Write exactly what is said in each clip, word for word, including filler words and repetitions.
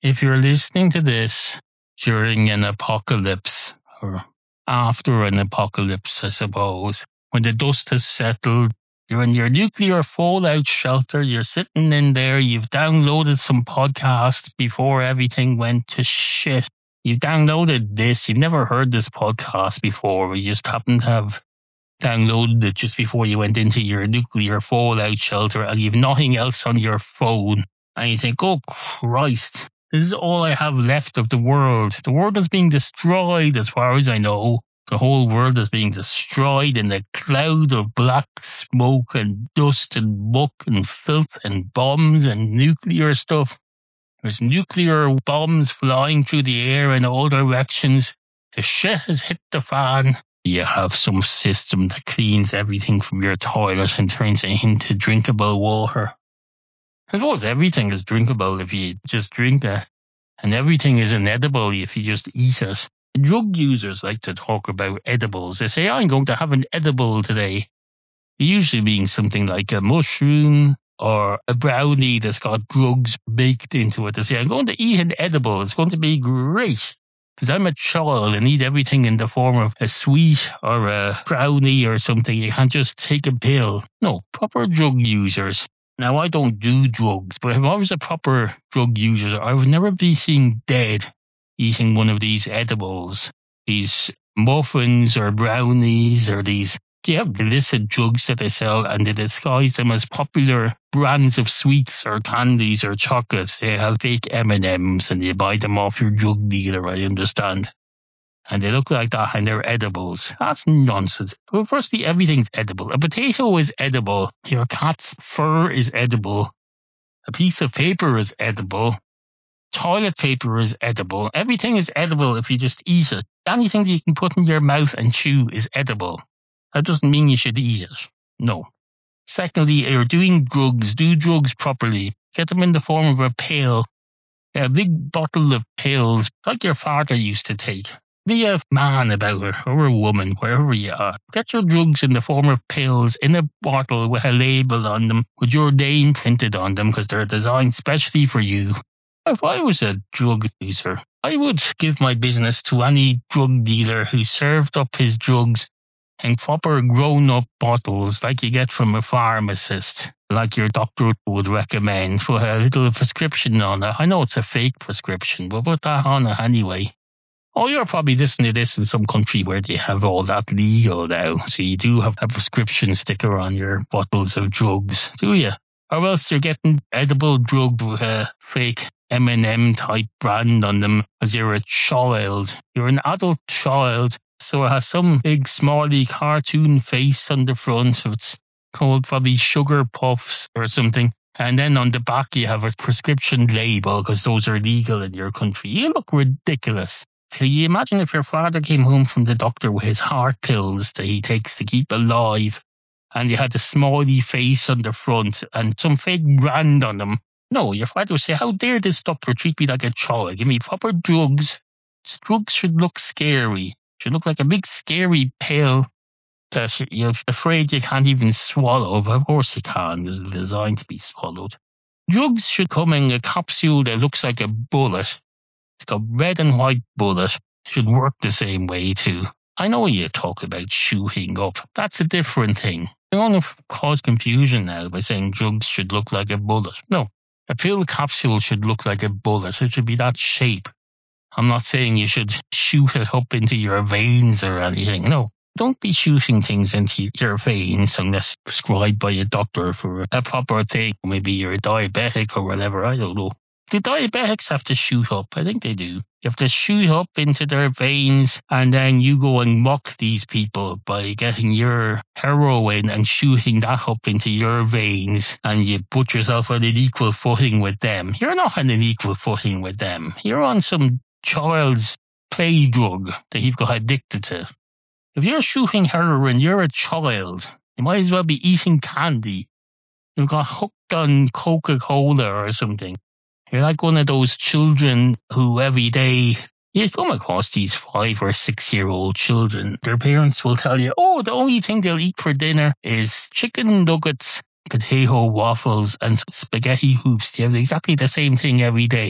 If you're listening to this during an apocalypse or after an apocalypse, I suppose, when the dust has settled, you're in your nuclear fallout shelter, you're sitting in there, you've downloaded some podcasts before everything went to shit. You downloaded this, you've never heard this podcast before, you just happen to have downloaded it just before you went into your nuclear fallout shelter and you've nothing else on your phone. And you think, oh Christ, this is all I have left of the world. The world is being destroyed as far as I know. The whole world is being destroyed in a cloud of black smoke and dust and muck and filth and bombs and nuclear stuff. There's nuclear bombs flying through the air in all directions. The shit has hit the fan. You have some system that cleans everything from your toilet and turns it into drinkable water. I suppose everything is drinkable if you just drink it. And everything is inedible if you just eat it. Drug users like to talk about edibles. They say, I'm going to have an edible today. It usually means something like a mushroom or a brownie that's got drugs baked into it. They say, I'm going to eat an edible. It's going to be great. Because I'm a child and eat everything in the form of a sweet or a brownie or something. You can't just take a pill. No, proper drug users. Now, I don't do drugs, but if I was a proper drug user, I would never be seen dead eating one of these edibles, these muffins or brownies or these you have illicit drugs that they sell and they disguise them as popular brands of sweets or candies or chocolates. They have fake M and M's and you buy them off your drug dealer, I understand. And they look like that and they're edibles. That's nonsense. Well, firstly, everything's edible. A potato is edible. Your cat's fur is edible. A piece of paper is edible. Toilet paper is edible. Everything is edible if you just eat it. Anything that you can put in your mouth and chew is edible. That doesn't mean you should eat it. No. Secondly, you're doing drugs. Do drugs properly. Get them in the form of a pill. A big bottle of pills, like your father used to take. Be a man about it, or a woman, wherever you are. Get your drugs in the form of pills in a bottle with a label on them, with your name printed on them, because they're designed specially for you. If I was a drug user, I would give my business to any drug dealer who served up his drugs in proper grown-up bottles like you get from a pharmacist, like your doctor would recommend, with a little prescription on it. I know it's a fake prescription, but put that on it anyway. Oh, you're probably listening to this in some country where they have all that legal now, so you do have a prescription sticker on your bottles of drugs, do you? Or else you're getting edible drugs with a fake M and M type brand on them because you're a child. You're an adult child. So it has some big smiley cartoon face on the front. It's called probably Sugar Puffs or something. And then on the back you have a prescription label because those are legal in your country. You look ridiculous. Can you imagine if your father came home from the doctor with his heart pills that he takes to keep alive and you had the smiley face on the front and some fake brand on them? No, your father would say, how dare this doctor treat me like a child? Give me proper drugs. Drugs should look scary. Should look like a big scary pill that you're afraid you can't even swallow. Of course you can. It's designed to be swallowed. Drugs should come in a capsule that looks like a bullet. It's got red and white bullet. It should work the same way too. I know you talk about shooting up. That's a different thing. You're going to cause confusion now by saying drugs should look like a bullet. No, a pill capsule should look like a bullet. It should be that shape. I'm not saying you should shoot it up into your veins or anything. No, don't be shooting things into your veins unless prescribed by a doctor for a proper thing. Maybe you're a diabetic or whatever. I don't know. Do diabetics have to shoot up? I think they do. You have to shoot up into their veins and then you go and mock these people by getting your heroin and shooting that up into your veins and you put yourself on an equal footing with them. You're not on an equal footing with them. You're on some child's play drug that you've got addicted to. If you're shooting heroin, you're a child. You might as well be eating candy. You've got hooked on Coca-Cola or something. You're like one of those children who every day you come across these five or six year old children. Their parents will tell you, oh, the only thing they'll eat for dinner is chicken nuggets, potato waffles and spaghetti hoops. They have exactly the same thing every day.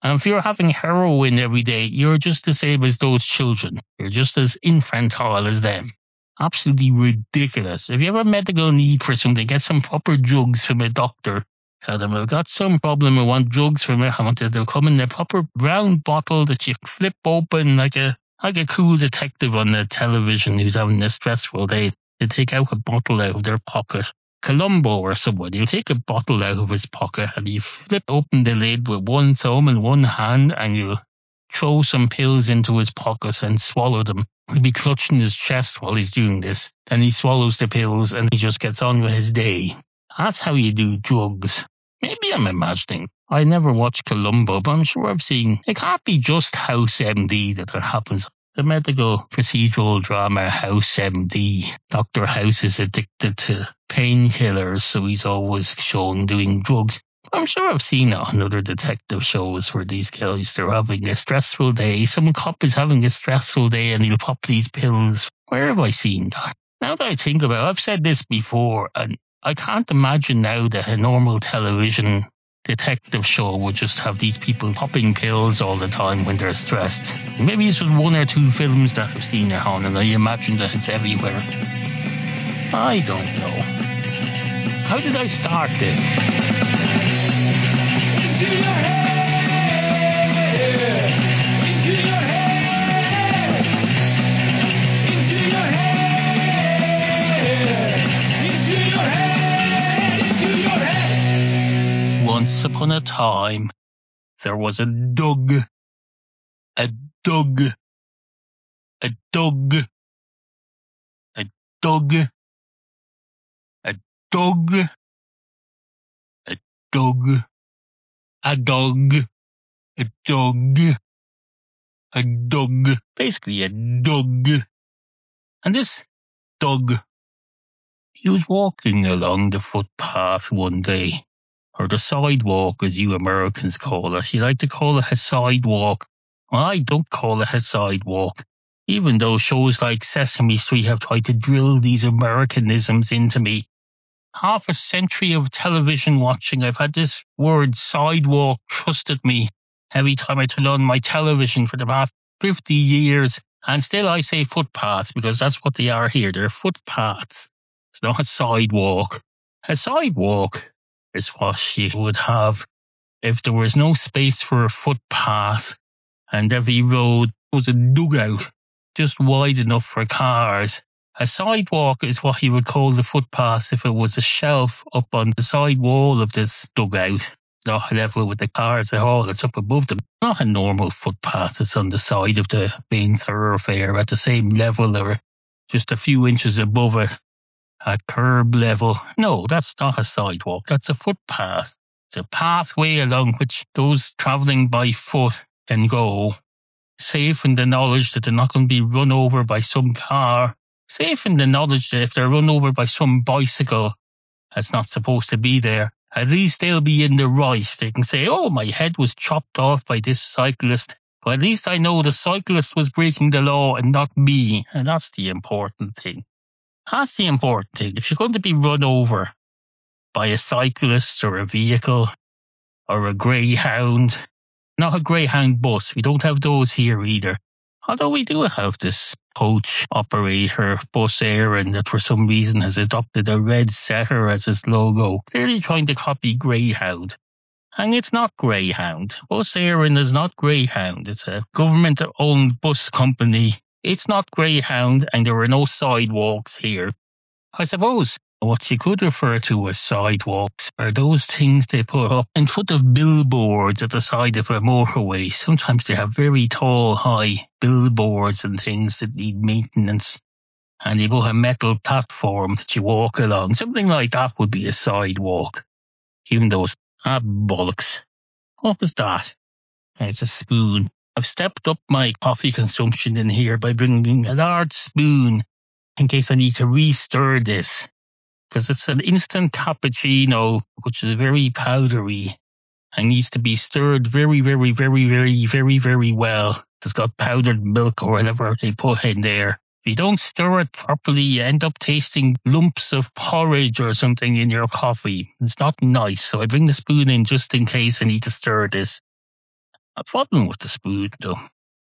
And if you're having heroin every day, you're just the same as those children. You're just as infantile as them. Absolutely ridiculous. If you have a medical need for something, get some proper drugs from a doctor. Tell them, I've got some problem, I want drugs from it. I want it to come in a proper brown bottle that you flip open like a like a cool detective on the television who's having a stressful day. They take out a bottle out of their pocket. Columbo or someone, he'll take a bottle out of his pocket and you flip open the lid with one thumb and one hand and you'll throw some pills into his pocket and swallow them. He'll be clutching his chest while he's doing this. Then he swallows the pills and he just gets on with his day. That's how you do drugs. Maybe I'm imagining. I never watched Columbo, but I'm sure I've seen. It can't be just House M D that it happens. The medical procedural drama House M D. Doctor House is addicted to painkillers, so he's always shown doing drugs. I'm sure I've seen it on other detective shows where these guys, they're having a stressful day. Some cop is having a stressful day and he'll pop these pills. Where have I seen that? Now that I think about it, I've said this before, and I can't imagine now that a normal television detective show would just have these people popping pills all the time when they're stressed. Maybe it's just one or two films that I've seen it on and I imagine that it's everywhere. I don't know. How did I start this? Into your head! Into your head! Into your head! Into your head! Into your head! Once upon a time, there was a Doug. A Doug. A Doug. A Doug. A Doug. A Doug. A dog. A dog. A dog. Basically a dog. And this dog, he was walking along the footpath one day. Or the sidewalk, as you Americans call it. You like to call it a sidewalk. Well, I don't call it a sidewalk. Even though shows like Sesame Street have tried to drill these Americanisms into me. Half a century of television watching, I've had this word sidewalk thrust at me every time I turn on my television for the past fifty years. And still I say footpaths because that's what they are here. They're footpaths. It's not a sidewalk. A sidewalk is what you would have if there was no space for a footpath and every road was a dugout just wide enough for cars. A sidewalk is what you would call the footpath if it was a shelf up on the side wall of this dugout, not level with the cars at all. It's up above them. Not a normal footpath. It's on the side of the main thoroughfare at the same level or just a few inches above it at curb level. No, that's not a sidewalk. That's a footpath. It's a pathway along which those travelling by foot can go, safe in the knowledge that they're not going to be run over by some car. Safe in the knowledge that if they're run over by some bicycle that's not supposed to be there, at least they'll be in the right. They can say, oh, my head was chopped off by this cyclist, but at least I know the cyclist was breaking the law and not me. And that's the important thing. That's the important thing. If you're going to be run over by a cyclist or a vehicle or a greyhound, not a greyhound bus, we don't have those here either. Although we do have this coach operator, Bus Éireann, that for some reason has adopted a red setter as its logo, clearly trying to copy Greyhound. And it's not Greyhound. Bus Éireann is not Greyhound. It's a government-owned bus company. It's not Greyhound, and there are no sidewalks here. I suppose what you could refer to as sidewalks are those things they put up in front of billboards at the side of a motorway. Sometimes they have very tall, high billboards and things that need maintenance. And you put a metal platform that you walk along. Something like that would be a sidewalk. Even though it's ah, bollocks. What was that? It's a spoon. I've stepped up my coffee consumption in here by bringing a large spoon in case I need to re-stir this. Because it's an instant cappuccino, which is very powdery and needs to be stirred very, very, very, very, very, very well. It's got powdered milk or whatever they put in there. If you don't stir it properly, you end up tasting lumps of porridge or something in your coffee. It's not nice, so I bring the spoon in just in case I need to stir this. I wasn't with the spoon though.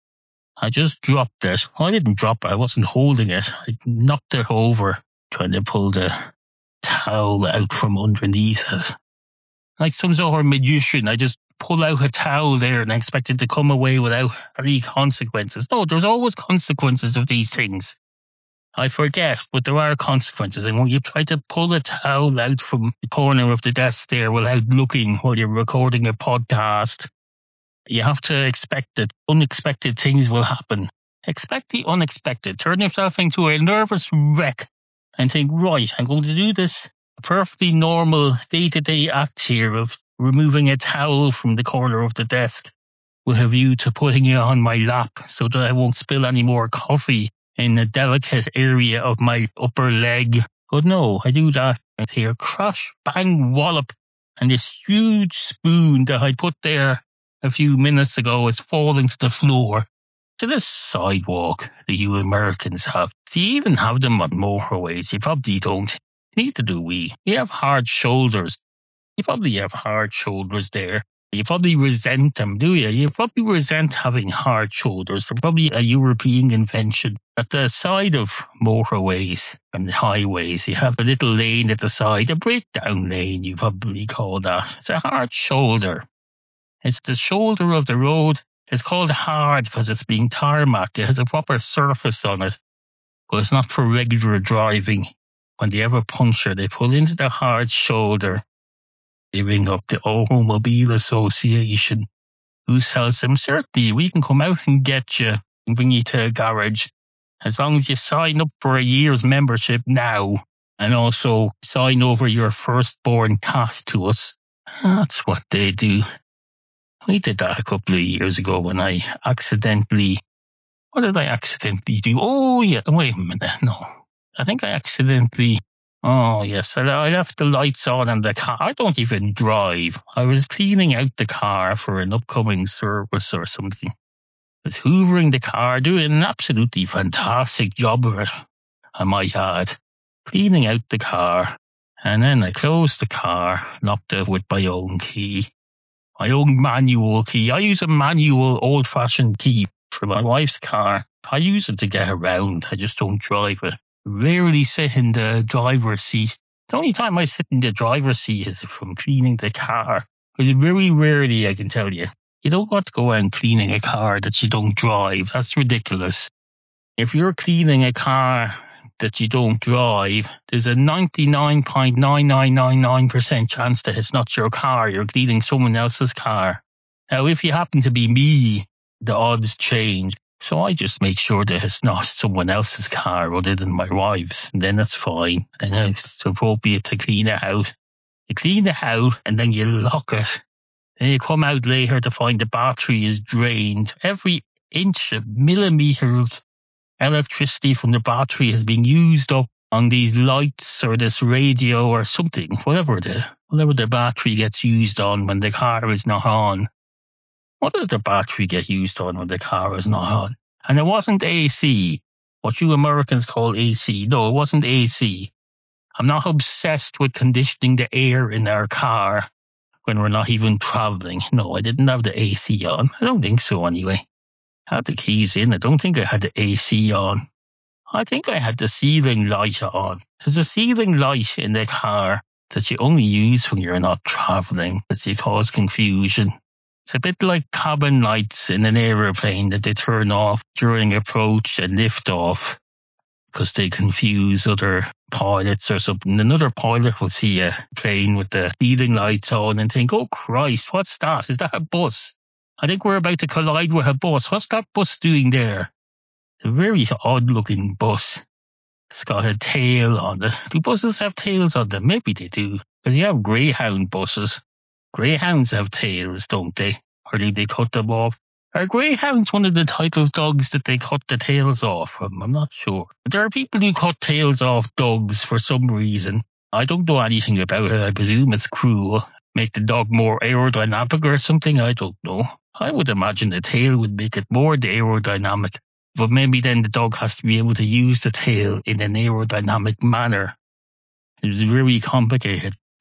I just dropped it. I didn't drop it. I wasn't holding it. I knocked it over, trying to pull the towel out from underneath it. Like some sort of magician, I just pull out a towel there and I expect it to come away without any consequences. No, there's always consequences of these things. I forget, but there are consequences. And when you try to pull a towel out from the corner of the desk there without looking while you're recording a podcast, you have to expect that unexpected things will happen. Expect the unexpected. Turn yourself into a nervous wreck and think, right, I'm going to do this perfectly normal day-to-day act here of removing a towel from the corner of the desk with a view to putting it on my lap so that I won't spill any more coffee in a delicate area of my upper leg. But no, I do that and hear crash, bang, wallop, and this huge spoon that I put there a few minutes ago is falling to the floor, to this sidewalk that you Americans have. Do you even have them on motorways? You probably don't. Neither do we. We have hard shoulders. You probably have hard shoulders there. You probably resent them, do you? You probably resent having hard shoulders. They're probably a European invention. At the side of motorways and highways, you have a little lane at the side, a breakdown lane, you probably call that. It's a hard shoulder. It's the shoulder of the road. It's called hard because it's being tarmacked. It has a proper surface on it. But it's not for regular driving. When they have a puncture, they pull into the hard shoulder. They ring up the Automobile Association, who sells them. Certainly, we can come out and get you and bring you to a garage. As long as you sign up for a year's membership now and also sign over your firstborn cat to us. That's what they do. We did that a couple of years ago when I accidentally... What did I accidentally do? Oh, yeah. Wait a minute. No. I think I accidentally... Oh, yes. I left the lights on in the car. I don't even drive. I was cleaning out the car for an upcoming service or something. I was hoovering the car, doing an absolutely fantastic job of it, I might add. Cleaning out the car. And then I closed the car, locked it with my own key. My own manual key. I use a manual old-fashioned key for my wife's car. I use it to get around. I just don't drive it. Rarely sit in the driver's seat. The only time I sit in the driver's seat is if I'm cleaning the car. But very rarely, I can tell you. You don't want to go out cleaning a car that you don't drive. That's ridiculous. If you're cleaning a car that you don't drive, there's a ninety-nine point nine nine nine nine percent chance that it's not your car. You're cleaning someone else's car. Now, if you happen to be me, the odds change. So I just make sure that it's not someone else's car other than my wife's. And then that's fine. And then it's appropriate to clean it out. You clean it out and then you lock it. Then you come out later to find the battery is drained. Every inch, a millimetre of electricity from the battery has been used up on these lights or this radio or something, whatever the whatever the battery gets used on when the car is not on. What does the battery get used on when the car is not on? And it wasn't A C, what you Americans call A C. No, it wasn't A C. I'm not obsessed with conditioning the air in our car when we're not even travelling. No, I didn't have the A C on. I don't think so anyway. I had the keys in. I don't think I had the A C on. I think I had the ceiling light on. There's a ceiling light in the car that you only use when you're not travelling, because you cause confusion. It's a bit like cabin lights in an aeroplane that they turn off during approach and liftoff because they confuse other pilots or something. Another pilot will see a plane with the ceiling lights on and think, oh Christ, what's that? Is that a bus? I think we're about to collide with a bus. What's that bus doing there? A very odd looking bus. It's got a tail on it. Do buses have tails on them? Maybe they do. Because you have Greyhound buses. Greyhounds have tails, don't they? Or do they cut them off? Are greyhounds one of the type of dogs that they cut the tails off from? I'm not sure. But there are people who cut tails off dogs for some reason. I don't know anything about it. I presume it's cruel. Make the dog more aerodynamic or something? I don't know. I would imagine the tail would make it more aerodynamic. But maybe then the dog has to be able to use the tail in an aerodynamic manner. It's very complicated.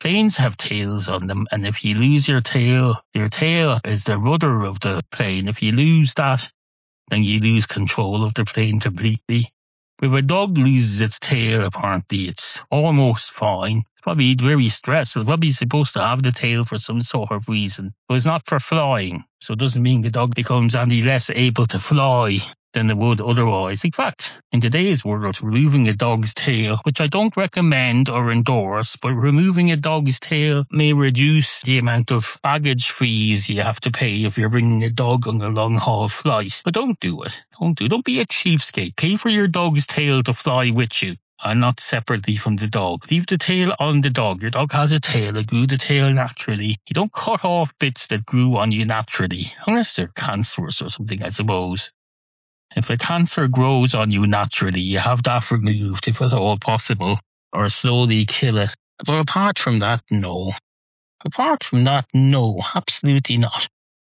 Planes have tails on them, and if you lose your tail, your tail is the rudder of the plane. If you lose that, then you lose control of the plane completely. If a dog loses its tail, apparently it's almost fine. It's probably very stressed. It's probably supposed to have the tail for some sort of reason. But it's not for flying. So it doesn't mean the dog becomes any less able to fly than it would otherwise. In fact, in today's world, removing a dog's tail, which I don't recommend or endorse, but removing a dog's tail may reduce the amount of baggage fees you have to pay if you're bringing a dog on a long haul flight. But don't do it. Don't do it. Don't be a cheapskate. Pay for your dog's tail to fly with you, and not separately from the dog. Leave the tail on the dog. Your dog has a tail. It grew the tail naturally. You don't cut off bits that grew on you naturally, unless they're cancerous or something, I suppose. If a cancer grows on you naturally, you have that removed if at all possible, or slowly kill it. But apart from that, no. Apart from that, no, absolutely not.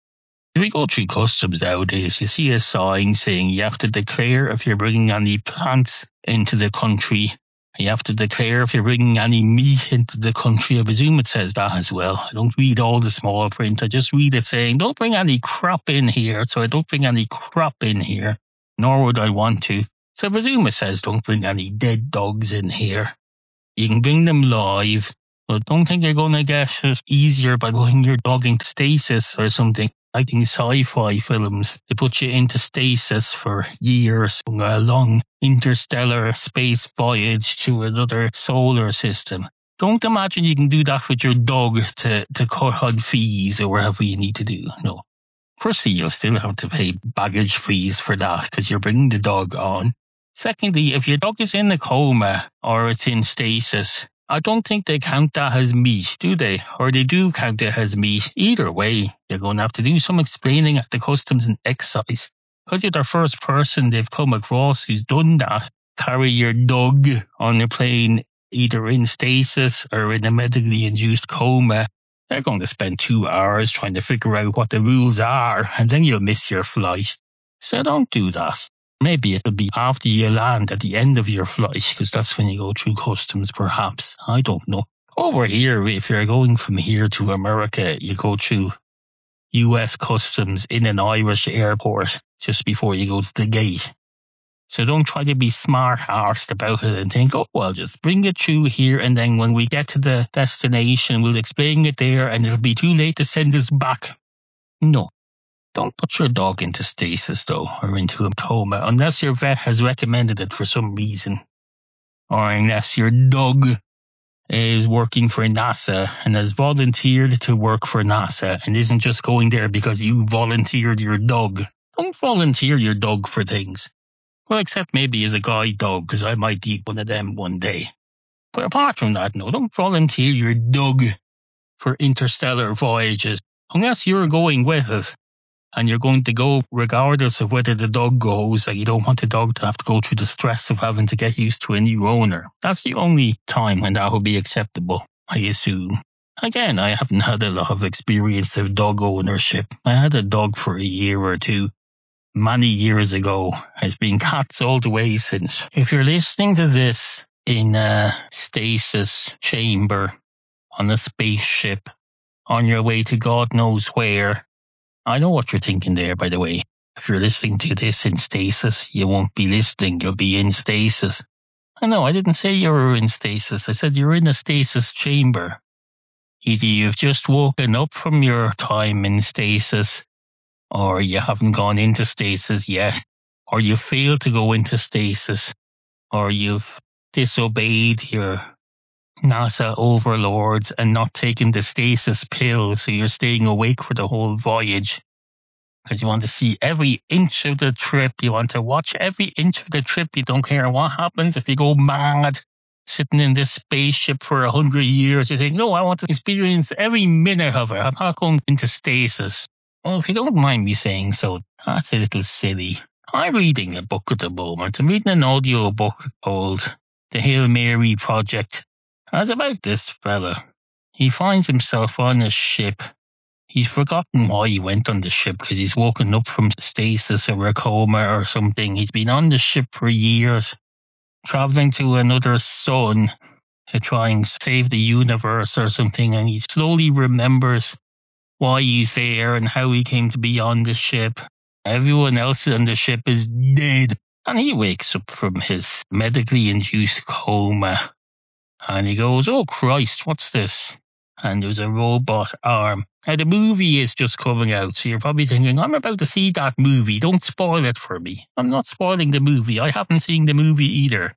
If we go through customs nowadays, you see a sign saying you have to declare if you're bringing any plants into the country. You have to declare if you're bringing any meat into the country. I presume it says that as well. I don't read all the small print. I just read it saying, don't bring any crop in here. So I don't bring any crop in here. Nor would I want to. So I presume it says don't bring any dead dogs in here. You can bring them live, but don't think you're going to get it easier by putting your dog into stasis or something. Like in sci-fi films, they put you into stasis for years on a long interstellar space voyage to another solar system. Don't imagine you can do that with your dog to, to cut on fees or whatever you need to do. No. Firstly, you'll still have to pay baggage fees for that because you're bringing the dog on. Secondly, if your dog is in a coma or it's in stasis, I don't think they count that as meat, do they? Or they do count it as meat. Either way, you're going to have to do some explaining at the customs and excise. Because you're the first person they've come across who's done that. Carry your dog on a plane either in stasis or in a medically induced coma. They're going to spend two hours trying to figure out what the rules are, and then you'll miss your flight. So don't do that. Maybe it'll be after you land at the end of your flight, because that's when you go through customs, perhaps. I don't know. Over here, if you're going from here to America, you go through U S customs in an Irish airport just before you go to the gate. So don't try to be smart-arsed about it and think, oh, well, just bring it through here, and then when we get to the destination, we'll explain it there, and it'll be too late to send us back. No. Don't put your dog into stasis, though, or into a coma, unless your vet has recommended it for some reason. Or unless your dog is working for NASA and has volunteered to work for NASA and isn't just going there because you volunteered your dog. Don't volunteer your dog for things. Well, except maybe as a guide dog, because I might eat one of them one day. But apart from that, no, don't volunteer your dog for interstellar voyages. Unless you're going with it, and you're going to go regardless of whether the dog goes, and you don't want the dog to have to go through the stress of having to get used to a new owner. That's the only time when that would be acceptable, I assume. Again, I haven't had a lot of experience of dog ownership. I had a dog for a year or two. Many years ago. It's been cats all the way since. If you're listening to this in a stasis chamber on a spaceship on your way to God knows where, I know what you're thinking there, by the way. If you're listening to this in stasis, you won't be listening. You'll be in stasis. I know, I didn't say you were in stasis. I said you're in a stasis chamber. Either you've just woken up from your time in stasis, or you haven't gone into stasis yet, or you failed to go into stasis, or you've disobeyed your NASA overlords and not taken the stasis pill, so you're staying awake for the whole voyage. Because you want to see every inch of the trip, you want to watch every inch of the trip, you don't care what happens if you go mad, sitting in this spaceship for a hundred years, you think, no, I want to experience every minute of it, I'm not going into stasis. Well, if you don't mind me saying so, that's a little silly. I'm reading a book at the moment. I'm reading an audio book called The Hail Mary Project. And it's about this fella. He finds himself on a ship. He's forgotten why he went on the ship because he's woken up from stasis or a coma or something. He's been on the ship for years, traveling to another sun to try and save the universe or something, and he slowly remembers why he's there and how he came to be on the ship. Everyone else on the ship is dead, and he wakes up from his medically induced coma, and he goes, "Oh Christ, what's this?" And there's a robot arm. Now the movie is just coming out, so you're probably thinking, I'm about to see that movie, don't spoil it for me. I'm not spoiling the movie, I haven't seen the movie either.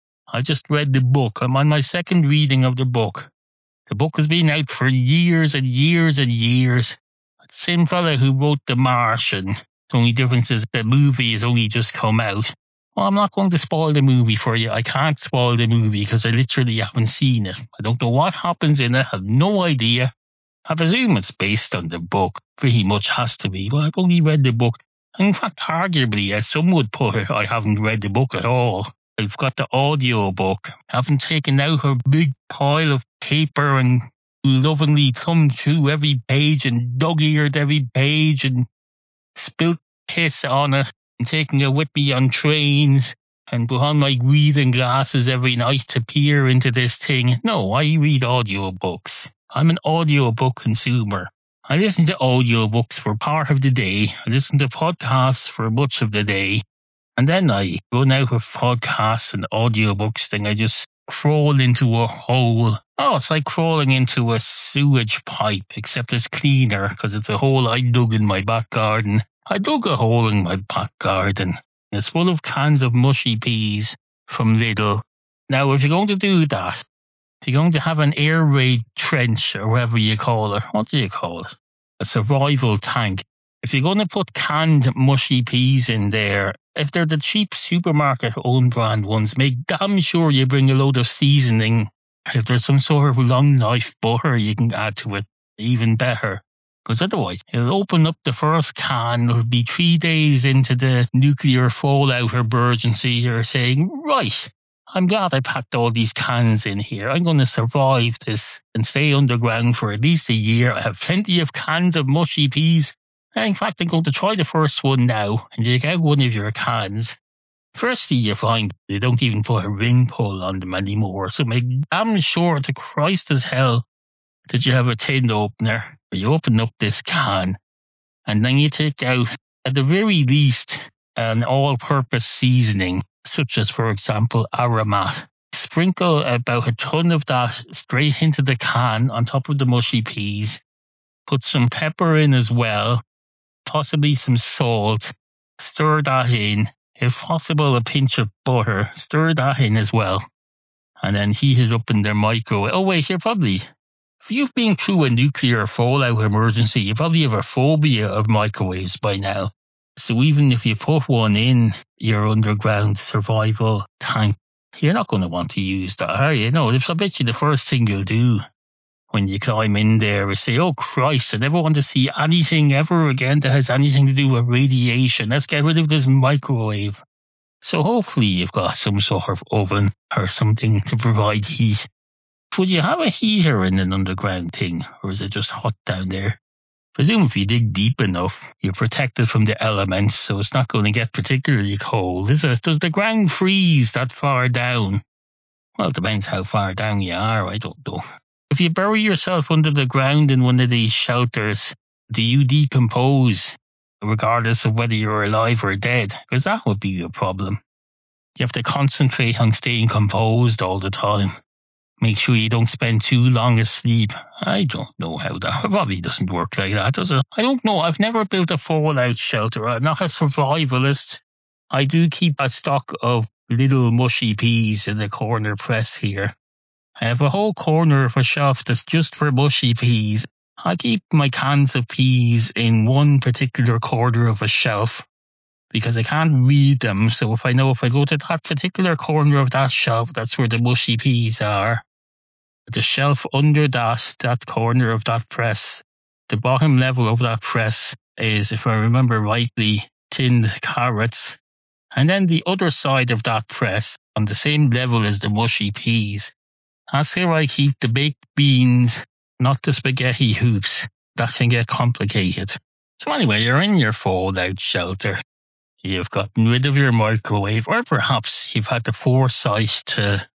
I just read the book. I'm on my second reading of the book. The book has been out for years and years and years. The same fella who wrote The Martian. The only difference is the movie has only just come out. Well, I'm not going to spoil the movie for you. I can't spoil the movie because I literally haven't seen it. I don't know what happens in it. I have no idea. I presume it's based on the book. Pretty much has to be. Well, I've only read the book. In fact, arguably, as some would put it, I haven't read the book at all. I've got the audio book. I haven't taken out a big pile of paper and lovingly thumbed through every page and dog-eared every page and spilt piss on it and taken it with me on trains and put on my reading glasses every night to peer into this thing. No, I read audio books. I'm an audiobook consumer. I listen to audiobooks for part of the day. I listen to podcasts for much of the day. And then I run out of podcasts and audiobooks, then I just crawl into a hole. Oh, it's like crawling into a sewage pipe, except it's cleaner because it's a hole I dug in my back garden. I dug a hole in my back garden. It's full of cans of mushy peas from Lidl. Now, if you're going to do that, if you're going to have an air raid trench or whatever you call it, what do you call it? A survival tank. If you're going to put canned mushy peas in there, if they're the cheap supermarket own brand ones, make damn sure you bring a load of seasoning. If there's some sort of long life butter you can add to it, even better. Because otherwise, it'll open up the first can, it'll be three days into the nuclear fallout emergency, you're saying, right, I'm glad I packed all these cans in here. I'm going to survive this and stay underground for at least a year. I have plenty of cans of mushy peas. In fact, I'm going to try the first one now, and you get one of your cans. Firstly, you find they don't even put a ring pull on them anymore, so make damn sure to Christ as hell that you have a tin opener. You open up this can, and then you take out, at the very least, an all-purpose seasoning, such as, for example, Aromat. Sprinkle about a ton of that straight into the can on top of the mushy peas. Put some pepper in as well. Possibly some salt, stir that in, if possible a pinch of butter, stir that in as well, and then heat it up in the microwave. Oh wait, you're probably, if you've been through a nuclear fallout emergency, you probably have a phobia of microwaves by now. So even if you put one in your underground survival tank, you're not going to want to use that, are you? No, I bet you the first thing you'll do when you climb in there is say, oh Christ, I never want to see anything ever again that has anything to do with radiation. Let's get rid of this microwave. So hopefully you've got some sort of oven or something to provide heat. Would you have a heater in an underground thing, or is it just hot down there? Presume if you dig deep enough, you're protected from the elements, so it's not going to get particularly cold, is it? Does the ground freeze that far down? Well, it depends how far down you are, I don't know. If you bury yourself under the ground in one of these shelters, do you decompose, regardless of whether you're alive or dead? Because that would be a problem. You have to concentrate on staying composed all the time. Make sure you don't spend too long asleep. I don't know how that, it probably doesn't work like that, does it? I don't know. I've never built a fallout shelter. I'm not a survivalist. I do keep a stock of little mushy peas in the corner press here. I have a whole corner of a shelf that's just for mushy peas. I keep my cans of peas in one particular corner of a shelf because I can't read them. So if I know if I go to that particular corner of that shelf, that's where the mushy peas are. The shelf under that, that corner of that press, the bottom level of that press is, if I remember rightly, tinned carrots. And then the other side of that press, on the same level as the mushy peas, that's where I keep the baked beans, not the spaghetti hoops. That can get complicated. So anyway, you're in your fallout shelter. You've gotten rid of your microwave, or perhaps you've had the foresight to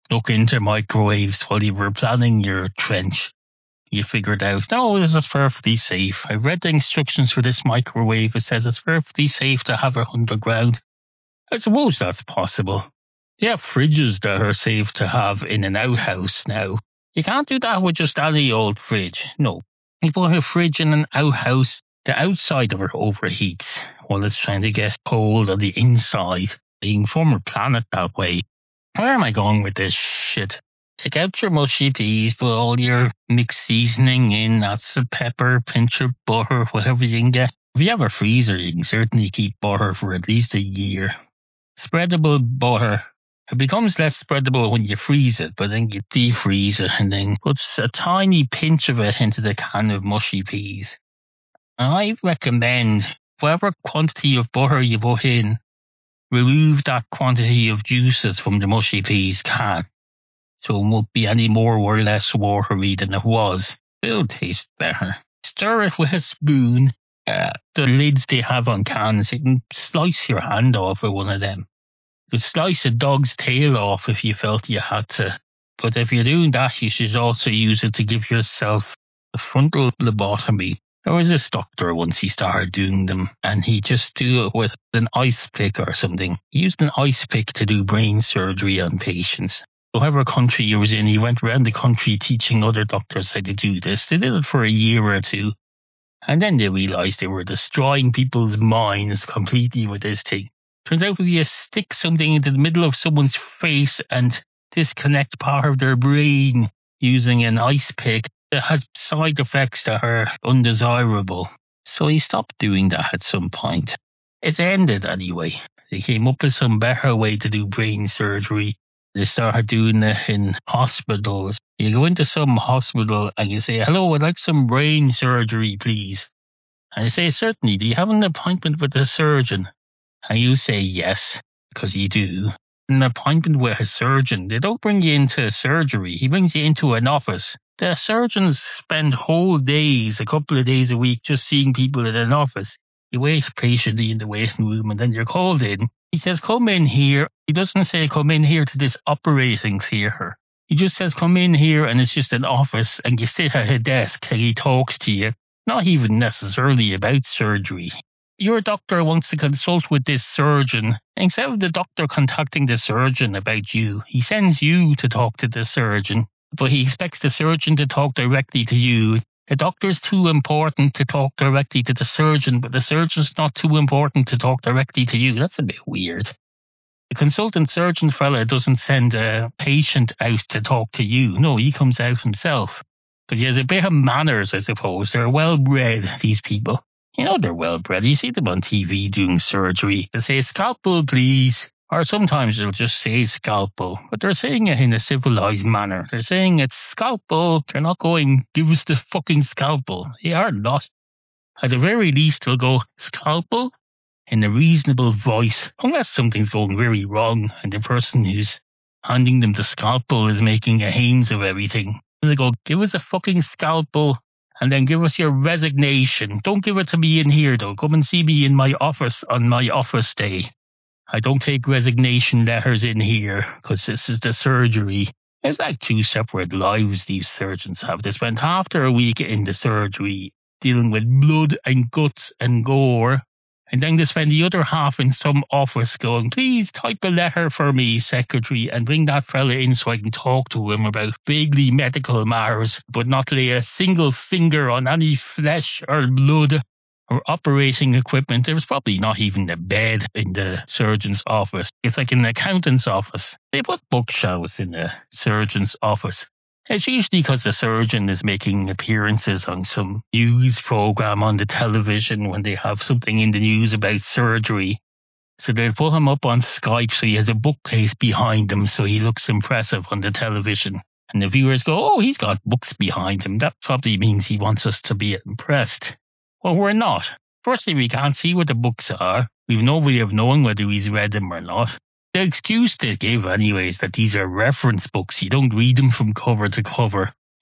look into microwaves while you were planning your trench. You figured out, no, this is perfectly safe. I read the instructions for this microwave. It says it's perfectly safe to have it underground. I suppose that's possible. They have fridges that are safe to have in an outhouse now. You can't do that with just any old fridge. No. You put a fridge in an outhouse, the outside of it overheats while it's trying to get cold on the inside. You can form a planet that way. Where am I going with this shit? Take out your mushy peas, put all your mixed seasoning in, that's the pepper, pinch of butter, whatever you can get. If you have a freezer, you can certainly keep butter for at least a year. Spreadable butter. It becomes less spreadable when you freeze it, but then you defreeze it and then put a tiny pinch of it into the can of mushy peas. And I recommend whatever quantity of butter you put in, remove that quantity of juices from the mushy peas can. So it won't be any more or less watery than it was. It'll taste better. Stir it with a spoon. Uh, the lids they have on cans, you can slice your hand off with one of them. You could slice a dog's tail off if you felt you had to. But if you're doing that, you should also use it to give yourself a frontal lobotomy. There was this doctor once, he started doing them, and he just do it with an ice pick or something. He used an ice pick to do brain surgery on patients. Whatever country he was in, he went around the country teaching other doctors how to do this. They did it for a year or two. And then they realised they were destroying people's minds completely with this thing. Turns out if you stick something into the middle of someone's face and disconnect part of their brain using an ice pick, it has side effects that are undesirable. So he stopped doing that at some point. It ended anyway. They came up with some better way to do brain surgery. They started doing it in hospitals. You go into some hospital and you say, hello, I'd like some brain surgery, please. And they say, certainly, do you have an appointment with a surgeon? And you say yes, because you do. An appointment with a surgeon, they don't bring you into surgery. He brings you into an office. The surgeons spend whole days, a couple of days a week, just seeing people in an office. You wait patiently in the waiting room and then you're called in. He says, come in here. He doesn't say, come in here to this operating theatre. He just says, come in here, and it's just an office and you sit at a desk and he talks to you. Not even necessarily about surgery. Your doctor wants to consult with this surgeon. Instead of the doctor contacting the surgeon about you, he sends you to talk to the surgeon. But he expects the surgeon to talk directly to you. The doctor's too important to talk directly to the surgeon, but the surgeon's not too important to talk directly to you. That's a bit weird. The consultant surgeon fella doesn't send a patient out to talk to you. No, he comes out himself. Because he has a bit of manners, I suppose. They're well-bred, these people. You know they're well-bred. You see them on T V doing surgery. They say, scalpel, please. Or sometimes they'll just say scalpel. But they're saying it in a civilized manner. They're saying it's scalpel. They're not going, give us the fucking scalpel. They are not. At the very least, they'll go, scalpel? In a reasonable voice. Unless something's going very wrong and the person who's handing them the scalpel is making a hames of everything. And they go, give us a fucking scalpel. And then give us your resignation. Don't give it to me in here, though. Come and see me in my office on my office day. I don't take resignation letters in here, because this is the surgery. It's like two separate lives these surgeons have. They spend half their week in the surgery, dealing with blood and guts and gore. And then they spend the other half in some office going, please type a letter for me, secretary, and bring that fella in so I can talk to him about vaguely medical matters, but not lay a single finger on any flesh or blood or operating equipment. There's probably not even a bed in the surgeon's office. It's like an accountant's office. They put bookshelves in the surgeon's office. It's usually because the surgeon is making appearances on some news program on the television when they have something in the news about surgery. So they'll put him up on Skype so he has a bookcase behind him so he looks impressive on the television. And the viewers go, oh, he's got books behind him. That probably means he wants us to be impressed. Well, we're not. Firstly, we can't see what the books are. We've no way of knowing whether he's read them or not. The excuse they give anyway is that these are reference books. You don't read them from cover to cover.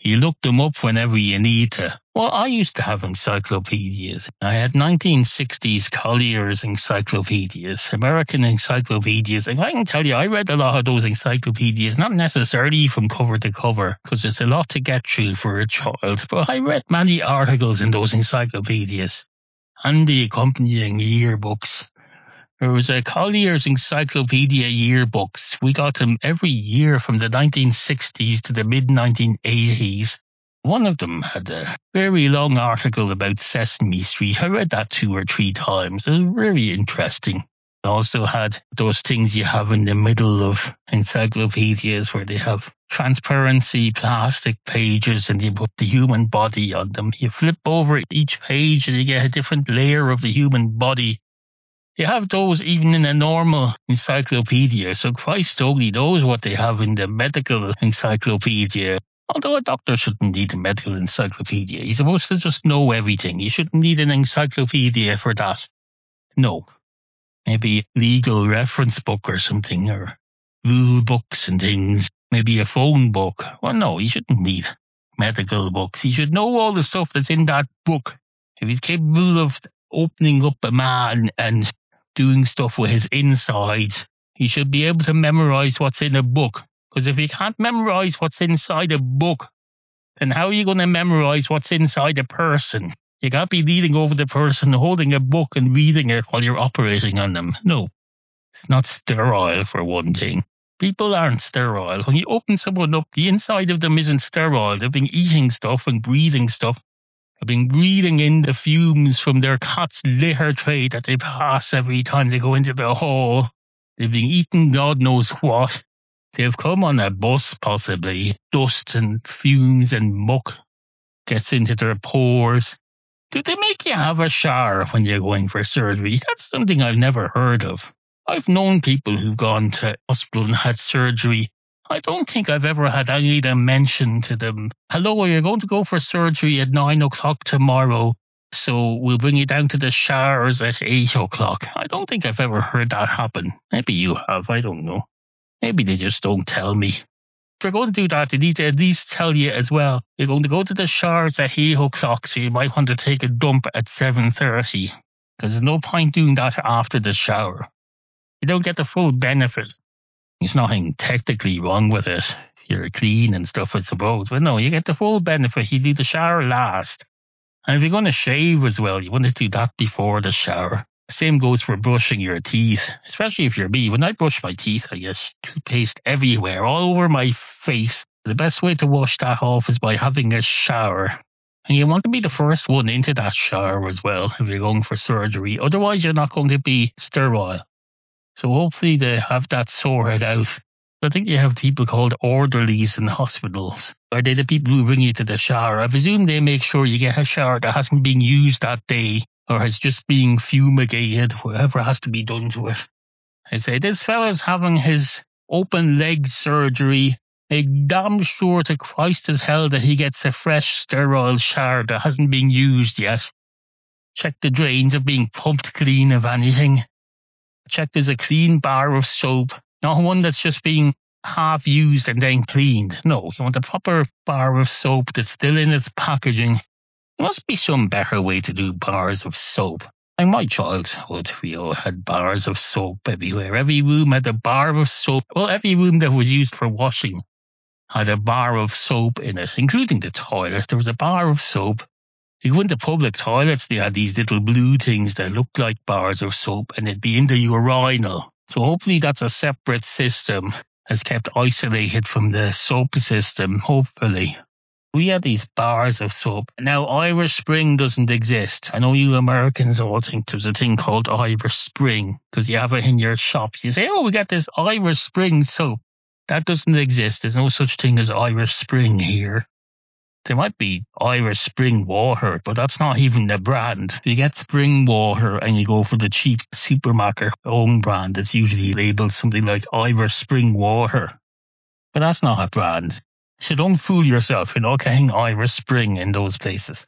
You look them up whenever you need to. Well, I used to have encyclopedias. I had nineteen sixties Collier's encyclopedias, American encyclopedias, and I can tell you, I read a lot of those encyclopedias, not necessarily from cover to cover, because it's a lot to get through for a child, but I read many articles in those encyclopedias and the accompanying yearbooks. There was a Collier's Encyclopedia yearbooks. We got them every year from the nineteen sixties to the mid nineteen eighties. One of them had a very long article about Sesame Street. I read that two or three times. It was very interesting. It also had those things you have in the middle of encyclopedias where they have transparency plastic pages and you put the human body on them. You flip over each page and you get a different layer of the human body. You have those even in a normal encyclopedia, so Christ only knows what they have in the medical encyclopedia. Although a doctor shouldn't need a medical encyclopedia. He's supposed to just know everything. You shouldn't need an encyclopedia for that. No. Maybe legal reference book or something, or rule books and things. Maybe a phone book. Well, no, he shouldn't need medical books. He should know all the stuff that's in that book. If he's capable of opening up a man and doing stuff with his insides, he should be able to memorize what's in a book. Because if you can't memorize what's inside a book, then how are you going to memorize what's inside a person? You can't be leaning over the person, holding a book and reading it while you're operating on them. No, it's not sterile for one thing. People aren't sterile. When you open someone up, the inside of them isn't sterile. They've been eating stuff and breathing stuff. They've been breathing in the fumes from their cat's litter tray that they pass every time they go into the hall. They've been eating God knows what. They've come on a bus, possibly. Dust and fumes and muck gets into their pores. Do they make you have a shower when you're going for surgery? That's something I've never heard of. I've known people who've gone to hospital and had surgery. I don't think I've ever had any of them mention to them, hello, you're going to go for surgery at nine o'clock tomorrow, so we'll bring you down to the showers at eight o'clock. I don't think I've ever heard that happen. Maybe you have, I don't know. Maybe they just don't tell me. If they're going to do that, they need to at least tell you as well. You're going to go to the showers at eight o'clock, so you might want to take a dump at seven thirty. Because there's no point doing that after the shower. You don't get the full benefit. There's nothing technically wrong with it. You're clean and stuff, I suppose. But no, you get the full benefit. You do the shower last. And if you're going to shave as well, you want to do that before the shower. Same goes for brushing your teeth, especially if you're me. When I brush my teeth, I get toothpaste everywhere, all over my face. The best way to wash that off is by having a shower. And you want to be the first one into that shower as well if you're going for surgery. Otherwise, you're not going to be sterile. So hopefully they have that sorted out. I think you have people called orderlies in hospitals. Are they the people who bring you to the shower? I presume they make sure you get a shower that hasn't been used that day, or has just been fumigated, whatever has to be done to it. I say, this fella's having his open leg surgery. Make damn sure to Christ as hell that he gets a fresh, sterile shower that hasn't been used yet. Check the drains are being pumped clean, if anything. Check there's a clean bar of soap, not one that's just being half used and then cleaned. No, you want a proper bar of soap that's still in its packaging. There must be some better way to do bars of soap. In my childhood, we all had bars of soap everywhere. Every room had a bar of soap. Well, every room that was used for washing had a bar of soap in it, including the toilet. There was a bar of soap. You go into public toilets, they had these little blue things that looked like bars of soap, and it'd be in the urinal. So hopefully that's a separate system that's kept isolated from the soap system, hopefully. We had these bars of soap. Now, Irish Spring doesn't exist. I know you Americans all think there's a thing called Irish Spring because you have it in your shops. You say, oh, we got this Irish Spring soap. That doesn't exist. There's no such thing as Irish Spring here. There might be Irish Spring Water, but that's not even the brand. You get spring water and you go for the cheap supermarket own brand. It's usually labelled something like Irish Spring Water. But that's not a brand. So don't fool yourself. You're not getting Irish Spring in those places.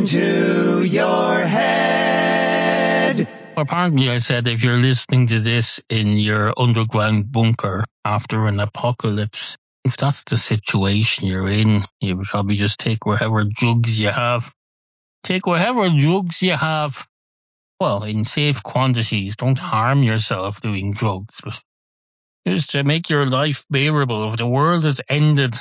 Into your head. Apparently I said if you're listening to this in your underground bunker after an apocalypse, If that's the situation you're in, you would probably just take whatever drugs you have. Take whatever drugs you have. Well, in safe quantities. Don't harm yourself doing drugs. But just to make your life bearable. If the world has ended,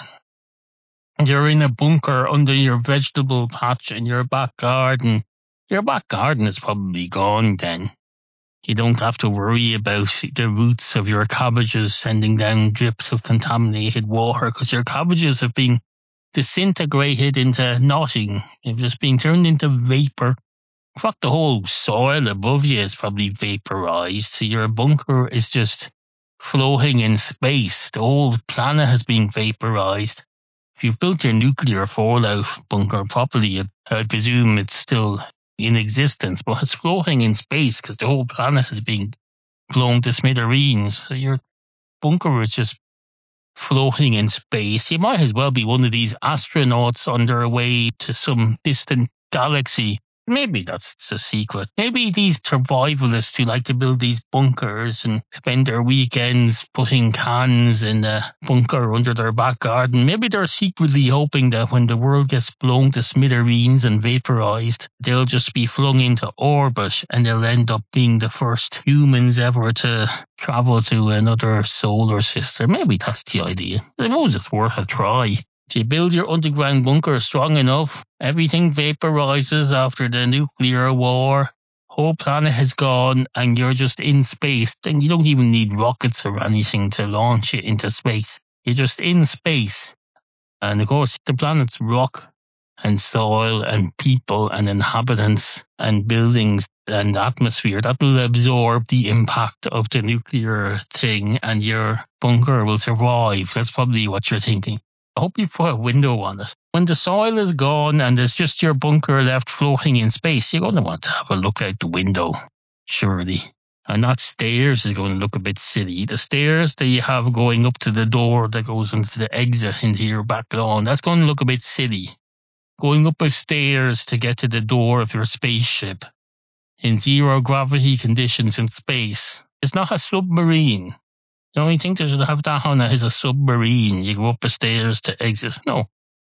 you're in a bunker under your vegetable patch in your back garden. Your back garden is probably gone then. You don't have to worry about the roots of your cabbages sending down drips of contaminated water because your cabbages have been disintegrated into nothing. They've just been turned into vapor. In fact, the whole soil above you is probably vaporized. Your bunker is just floating in space. The whole planet has been vaporized. If you've built your nuclear fallout bunker properly, I presume it's still in existence, but it's floating in space because the whole planet has been blown to smithereens. So your bunker is just floating in space. You might as well be one of these astronauts on their way to some distant galaxy. Maybe that's the secret. Maybe these survivalists who like to build these bunkers and spend their weekends putting cans in a bunker under their back garden, maybe they're secretly hoping that when the world gets blown to smithereens and vaporized, they'll just be flung into orbit and they'll end up being the first humans ever to travel to another solar system. Maybe that's the idea. I suppose it's worth a try. If you build your underground bunker strong enough, everything vaporizes after the nuclear war, whole planet has gone and you're just in space, then you don't even need rockets or anything to launch it into space. You're just in space. And of course, the planet's rock and soil and people and inhabitants and buildings and atmosphere, that will absorb the impact of the nuclear thing and your bunker will survive. That's probably what you're thinking. I hope you put a window on it. When the soil is gone and there's just your bunker left floating in space, you're going to want to have a look out the window, surely. And that stairs is going to look a bit silly. The stairs that you have going up to the door that goes into the exit into your back lawn, that's going to look a bit silly. Going up a stairs to get to the door of your spaceship in zero gravity conditions in space. It's not a submarine. The only thing that should have that on it is a submarine. You go up the stairs to exit. No.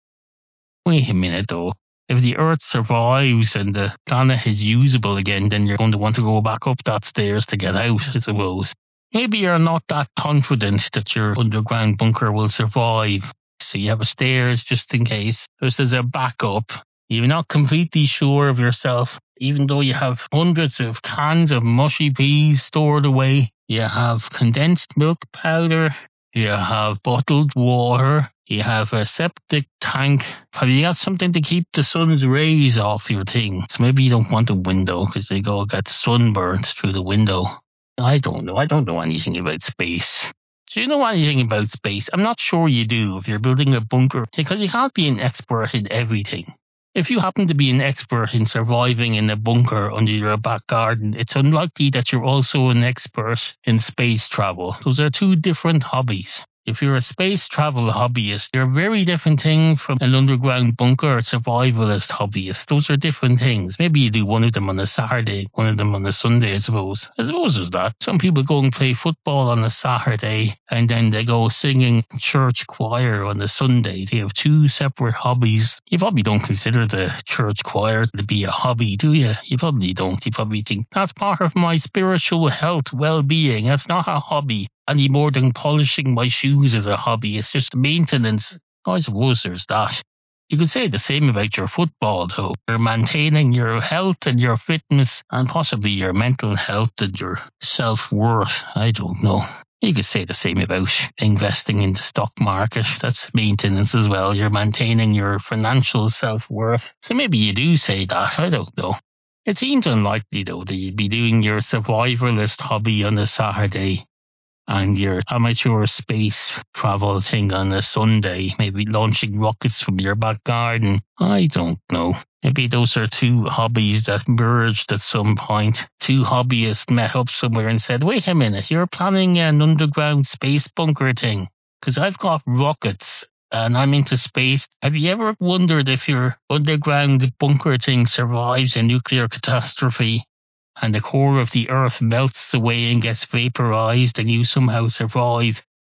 Wait a minute though. If the Earth survives and the planet is usable again, then you're going to want to go back up that stairs to get out, I suppose. Maybe you're not that confident that your underground bunker will survive. So you have a stairs just in case. Just as a backup. You're not completely sure of yourself, even though you have hundreds of cans of mushy peas stored away. You have condensed milk powder. You have bottled water. You have a septic tank. Have you got something to keep the sun's rays off your thing? So maybe you don't want a window because they go get sunburnt through the window. I don't know. I don't know anything about space. Do you know anything about space? I'm not sure you do if you're building a bunker, because you can't be an expert in everything. If you happen to be an expert in surviving in a bunker under your back garden, it's unlikely that you're also an expert in space travel. Those are two different hobbies. If you're a space travel hobbyist, they're a very different thing from an underground bunker survivalist hobbyist. Those are different things. Maybe you do one of them on a Saturday, one of them on a Sunday, I suppose. I suppose there's that. Some people go and play football on a Saturday and then they go singing church choir on a Sunday. They have two separate hobbies. You probably don't consider the church choir to be a hobby, do you? You probably don't. You probably think, that's part of my spiritual health, well-being. That's not a hobby. Any more than polishing my shoes as a hobby. It's just maintenance. I suppose there's that. You could say the same about your football, though. You're maintaining your health and your fitness and possibly your mental health and your self-worth. I don't know. You could say the same about investing in the stock market. That's maintenance as well. You're maintaining your financial self-worth. So maybe you do say that. I don't know. It seems unlikely, though, that you'd be doing your survivalist hobby on a Saturday and your amateur space travel thing on a Sunday, maybe launching rockets from your back garden. I don't know. Maybe those are two hobbies that merged at some point. Two hobbyists met up somewhere and said, wait a minute, you're planning an underground space bunker thing? Because I've got rockets and I'm into space. Have you ever wondered if your underground bunker thing survives a nuclear catastrophe and the core of the Earth melts away and gets vaporized and you somehow survive?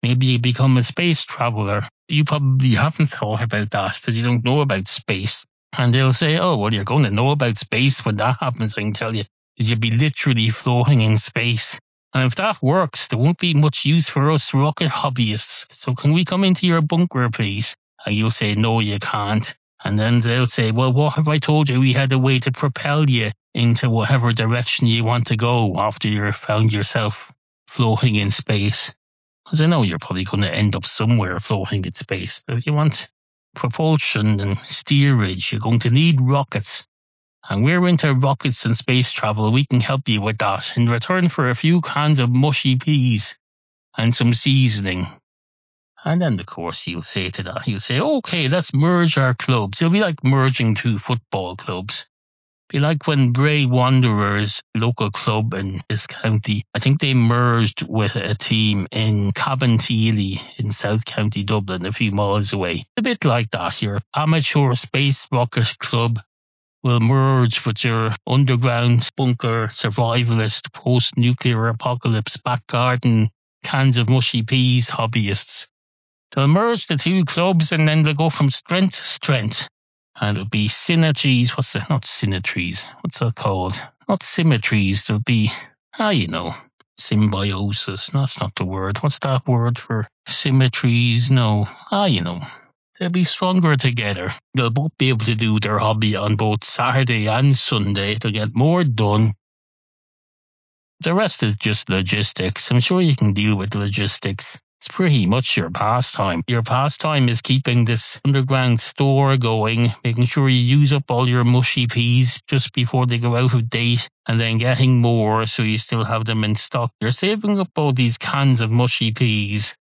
Maybe you become a space traveler. You probably haven't thought about that because you don't know about space. And they'll say, oh, well, you're going to know about space when that happens, I can tell you. Because you'll be literally floating in space. And if that works, there won't be much use for us rocket hobbyists. So can we come into your bunker, please? And you'll say, no, you can't. And then they'll say, well, what have I told you? We had a way to propel you into whatever direction you want to go after you've found yourself floating in space. Because I know you're probably going to end up somewhere floating in space. But if you want propulsion and steerage, you're going to need rockets. And we're into rockets and space travel. We can help you with that in return for a few cans of mushy peas and some seasoning. And then, of course, you'll say to that, you'll say, okay, let's merge our clubs. It'll be like merging two football clubs. It'll be like when Bray Wanderers, local club in this county, I think they merged with a team in Cabinteely in South County Dublin, a few miles away. A bit like that. Your amateur space rocket club will merge with your underground bunker survivalist post-nuclear apocalypse back garden cans of mushy peas hobbyists. They'll merge the two clubs and then they'll go from strength to strength. And it'll be synergies. What's that? Not symmetries. What's that called? Not symmetries. There'll be, ah, you know, symbiosis. That's not the word. What's that word for symmetries? No. Ah, you know. They'll be stronger together. They'll both be able to do their hobby on both Saturday and Sunday. They'll get more done. The rest is just logistics. I'm sure you can deal with logistics. It's pretty much your pastime. Your pastime is keeping this underground store going, making sure you use up all your mushy peas just before they go out of date, and then getting more so you still have them in stock. You're saving up all these cans of mushy peas.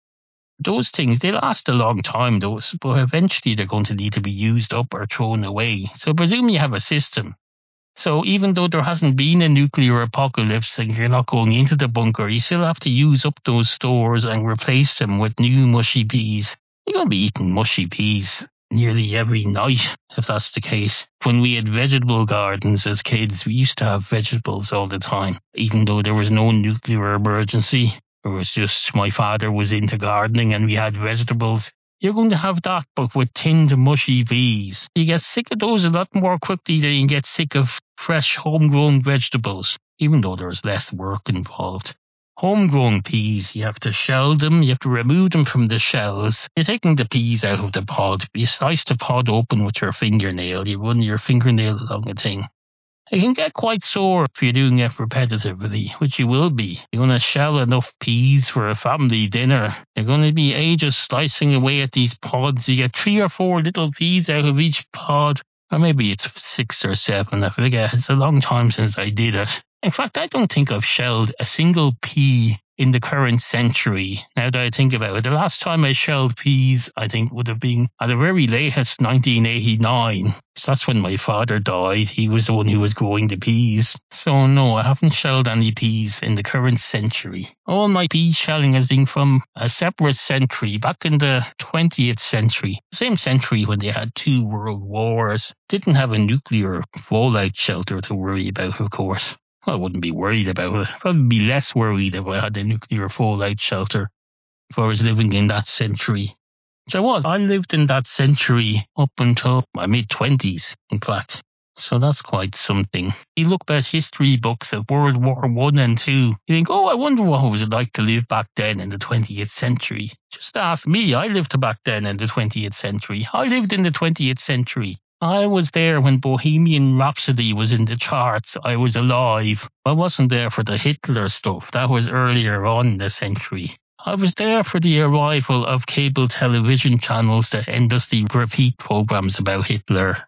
Those things, they last a long time, those, but eventually they're going to need to be used up or thrown away. So presume you have a system. So even though there hasn't been a nuclear apocalypse and you're not going into the bunker, you still have to use up those stores and replace them with new mushy peas. You're going to be eating mushy peas nearly every night, if that's the case. When we had vegetable gardens as kids, we used to have vegetables all the time, even though there was no nuclear emergency. It was just my father was into gardening and we had vegetables. You're going to have that, but with tinned mushy peas. You get sick of those a lot more quickly than you get sick of fresh homegrown vegetables, even though there's less work involved. Homegrown peas, you have to shell them, you have to remove them from the shells. You're taking the peas out of the pod. You slice the pod open with your fingernail. You run your fingernail along the thing. It can get quite sore if you're doing it repetitively, which you will be. You're going to shell enough peas for a family dinner. You're going to be ages slicing away at these pods. You get three or four little peas out of each pod. Or maybe it's six or seven, I forget. It's a long time since I did it. In fact, I don't think I've shelled a single pea in the current century. Now that I think about it, the last time I shelled peas, I think, would have been at the very latest nineteen eighty-nine. So that's when my father died. He was the one who was growing the peas. So no, I haven't shelled any peas in the current century. All my pea shelling has been from a separate century, back in the twentieth century. The same century when they had two world wars. Didn't have a nuclear fallout shelter to worry about, of course. I wouldn't be worried about it. I'd probably be less worried if I had a nuclear fallout shelter if I was living in that century. Which I was. I lived in that century up until my mid-twenties, in fact. So that's quite something. You look at history books of World War One and Two, you think, oh, I wonder what it was like to live back then in the twentieth century. Just ask me. I lived back then in the twentieth century. I lived in the twentieth century. I was there when Bohemian Rhapsody was in the charts. I was alive. I wasn't there for the Hitler stuff. That was earlier on in the century. I was there for the arrival of cable television channels that endlessly repeat programs about Hitler.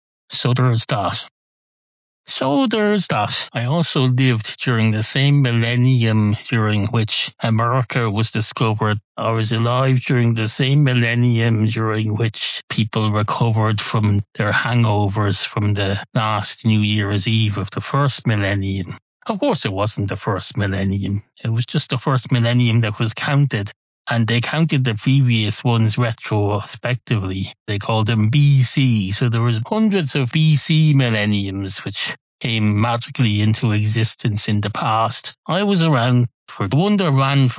So there's that. So there's that. I also lived during the same millennium during which America was discovered. I was alive during the same millennium during which people recovered from their hangovers from the last New Year's Eve of the first millennium. Of course, it wasn't the first millennium. It was just the first millennium that was counted. And they counted the previous ones retrospectively. They called them B C. So there was hundreds of B C millenniums which came magically into existence in the past. I was around for the one that ran from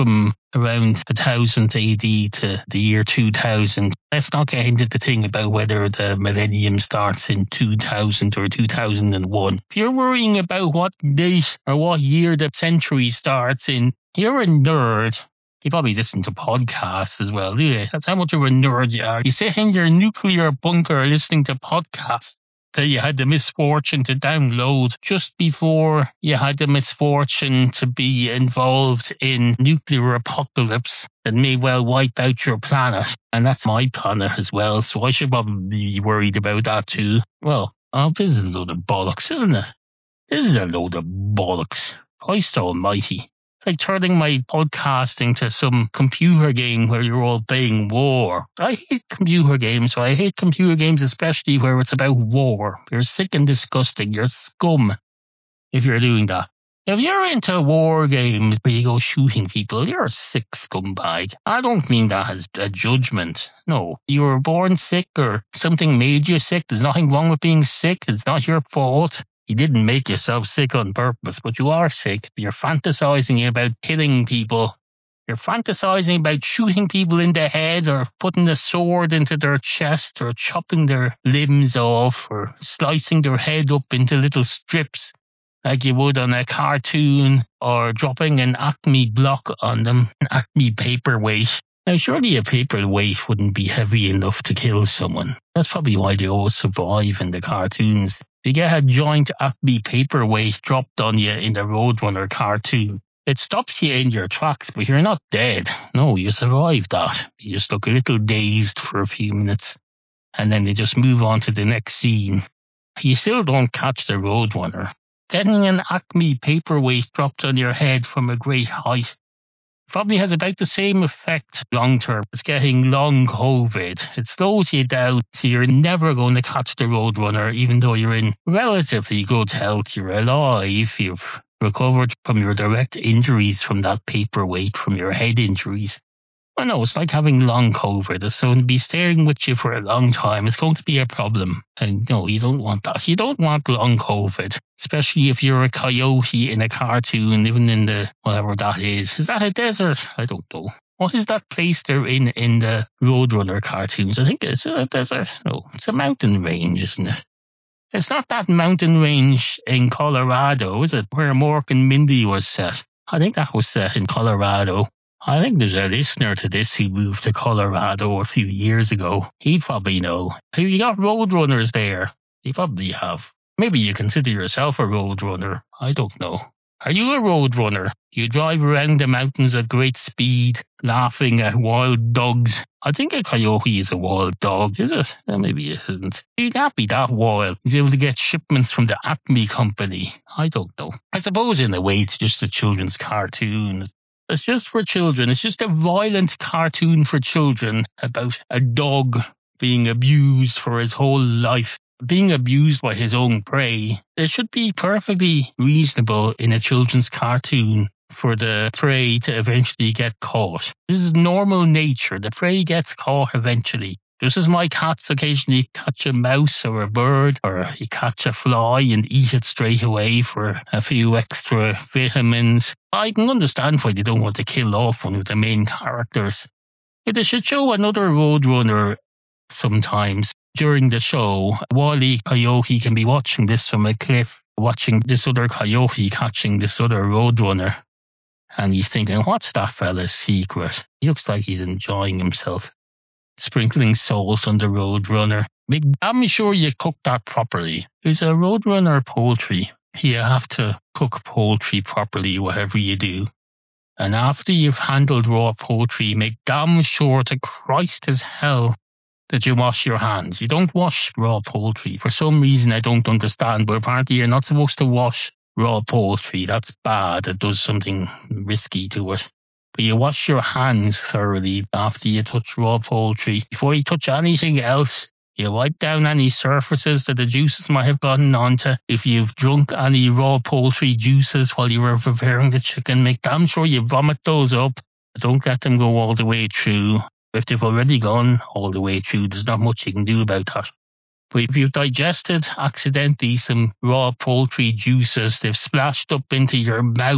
around one thousand A D to the year two thousand. Let's not get into the thing about whether the millennium starts in two thousand or two thousand one. If you're worrying about what date or what year the century starts in, you're a nerd. You probably listen to podcasts as well, do you? That's how much of a nerd you are. You sit in your nuclear bunker listening to podcasts that you had the misfortune to download just before you had the misfortune to be involved in nuclear apocalypse that may well wipe out your planet. And that's my planet as well, so I should probably be worried about that too. Well, oh, this is a load of bollocks, isn't it? This is a load of bollocks. Christ almighty. It's like turning my podcast into some computer game where you're all playing war. I hate computer games, so I hate computer games especially where it's about war. You're sick and disgusting. You're scum if you're doing that. If you're into war games where you go shooting people, you're a sick scumbag. I don't mean that as a judgment. No, you were born sick or something made you sick. There's nothing wrong with being sick. It's not your fault. You didn't make yourself sick on purpose, but you are sick. You're fantasizing about killing people. You're fantasizing about shooting people in the head or putting a sword into their chest or chopping their limbs off or slicing their head up into little strips like you would on a cartoon, or dropping an Acme block on them, an Acme paperweight. Now, surely a paperweight wouldn't be heavy enough to kill someone. That's probably why they always survive in the cartoons. You get a giant Acme paperweight dropped on you in the Roadrunner cartoon. It stops you in your tracks, but you're not dead. No, you survived that. You just look a little dazed for a few minutes, and then they just move on to the next scene. You still don't catch the Roadrunner. Getting an Acme paperweight dropped on your head from a great height probably has about the same effect long term as getting long COVID. It slows you down, so you're never going to catch the Roadrunner, even though you're in relatively good health. You're alive. You've recovered from your direct injuries from that paperweight, from your head injuries. I know, it's like having long COVID. It's going to be staying with you for a long time. It's going to be a problem. And no, you don't want that. You don't want long COVID, especially if you're a coyote in a cartoon living in the, whatever that is. Is that a desert? I don't know. What is that place they're in in the Roadrunner cartoons? I think it's a desert. No, it's a mountain range, isn't it? It's not that mountain range in Colorado, is it? Where Mork and Mindy was set. I think that was set in Colorado. I think there's a listener to this who moved to Colorado a few years ago. He'd probably know. Have you got Roadrunners there? You probably have. Maybe you consider yourself a Roadrunner. I don't know. Are you a Roadrunner? You drive around the mountains at great speed, laughing at wild dogs. I think a coyote is a wild dog, is it? Well, maybe it isn't. You can't be that wild. He's able to get shipments from the Acme company. I don't know. I suppose in a way it's just a children's cartoon. It's just for children. It's just a violent cartoon for children about a dog being abused for his whole life, being abused by his own prey. It should be perfectly reasonable in a children's cartoon for the prey to eventually get caught. This is normal nature. The prey gets caught eventually. Just as my cats occasionally catch a mouse or a bird, or you catch a fly and eat it straight away for a few extra vitamins. I can understand why they don't want to kill off one of the main characters. But they should show another Roadrunner sometimes. During the show, Wally Coyote can be watching this from a cliff, watching this other coyote catching this other Roadrunner. And he's thinking, what's that fella's secret? He looks like he's enjoying himself. Sprinkling salt on the Roadrunner. Make damn sure you cook that properly. Is a Roadrunner poultry? You have to cook poultry properly, whatever you do. And after you've handled raw poultry, make damn sure to Christ as hell that you wash your hands. You don't wash raw poultry. For some reason I don't understand, but apparently you're not supposed to wash raw poultry. That's bad. It does something risky to it. But you wash your hands thoroughly after you touch raw poultry. Before you touch anything else, you wipe down any surfaces that the juices might have gotten onto. If you've drunk any raw poultry juices while you were preparing the chicken, make damn sure you vomit those up. Don't let them go all the way through. If they've already gone all the way through, there's not much you can do about that. But if you've digested accidentally some raw poultry juices, they've splashed up into your mouth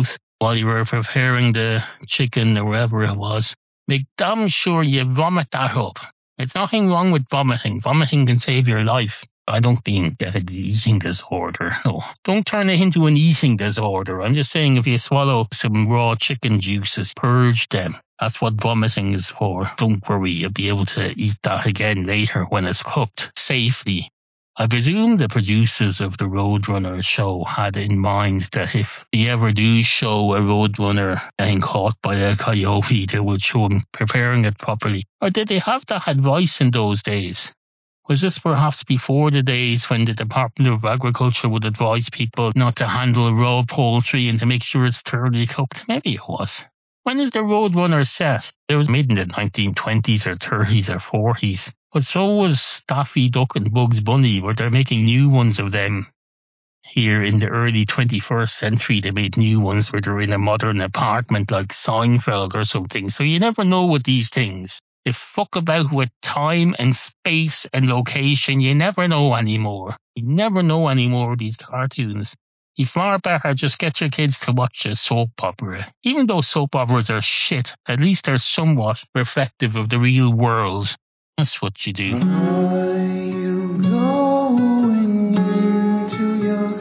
while you were preparing the chicken or whatever it was, make damn sure you vomit that up. It's nothing wrong with vomiting. Vomiting can save your life. I don't mean get an eating disorder. No, don't turn it into an eating disorder. I'm just saying if you swallow some raw chicken juices, purge them. That's what vomiting is for. Don't worry, you'll be able to eat that again later when it's cooked safely. I presume the producers of the Roadrunner show had in mind that if they ever do show a Roadrunner getting caught by a coyote, they would show him preparing it properly. Or did they have that advice in those days? Was this perhaps before the days when the Department of Agriculture would advise people not to handle raw poultry and to make sure it's thoroughly cooked? Maybe it was. When is the Roadrunner set? It was made in the nineteen twenties or thirties or forties. But so was Daffy Duck and Bugs Bunny, where they're making new ones of them. Here in the early twenty-first century, they made new ones where they're in a modern apartment like Seinfeld or something. So you never know with these things. They fuck about with time and space and location. You never know anymore. You never know anymore with these cartoons. You far better just get your kids to watch a soap opera. Even though soap operas are shit, at least they're somewhat reflective of the real world. That's what you do. Are you going into your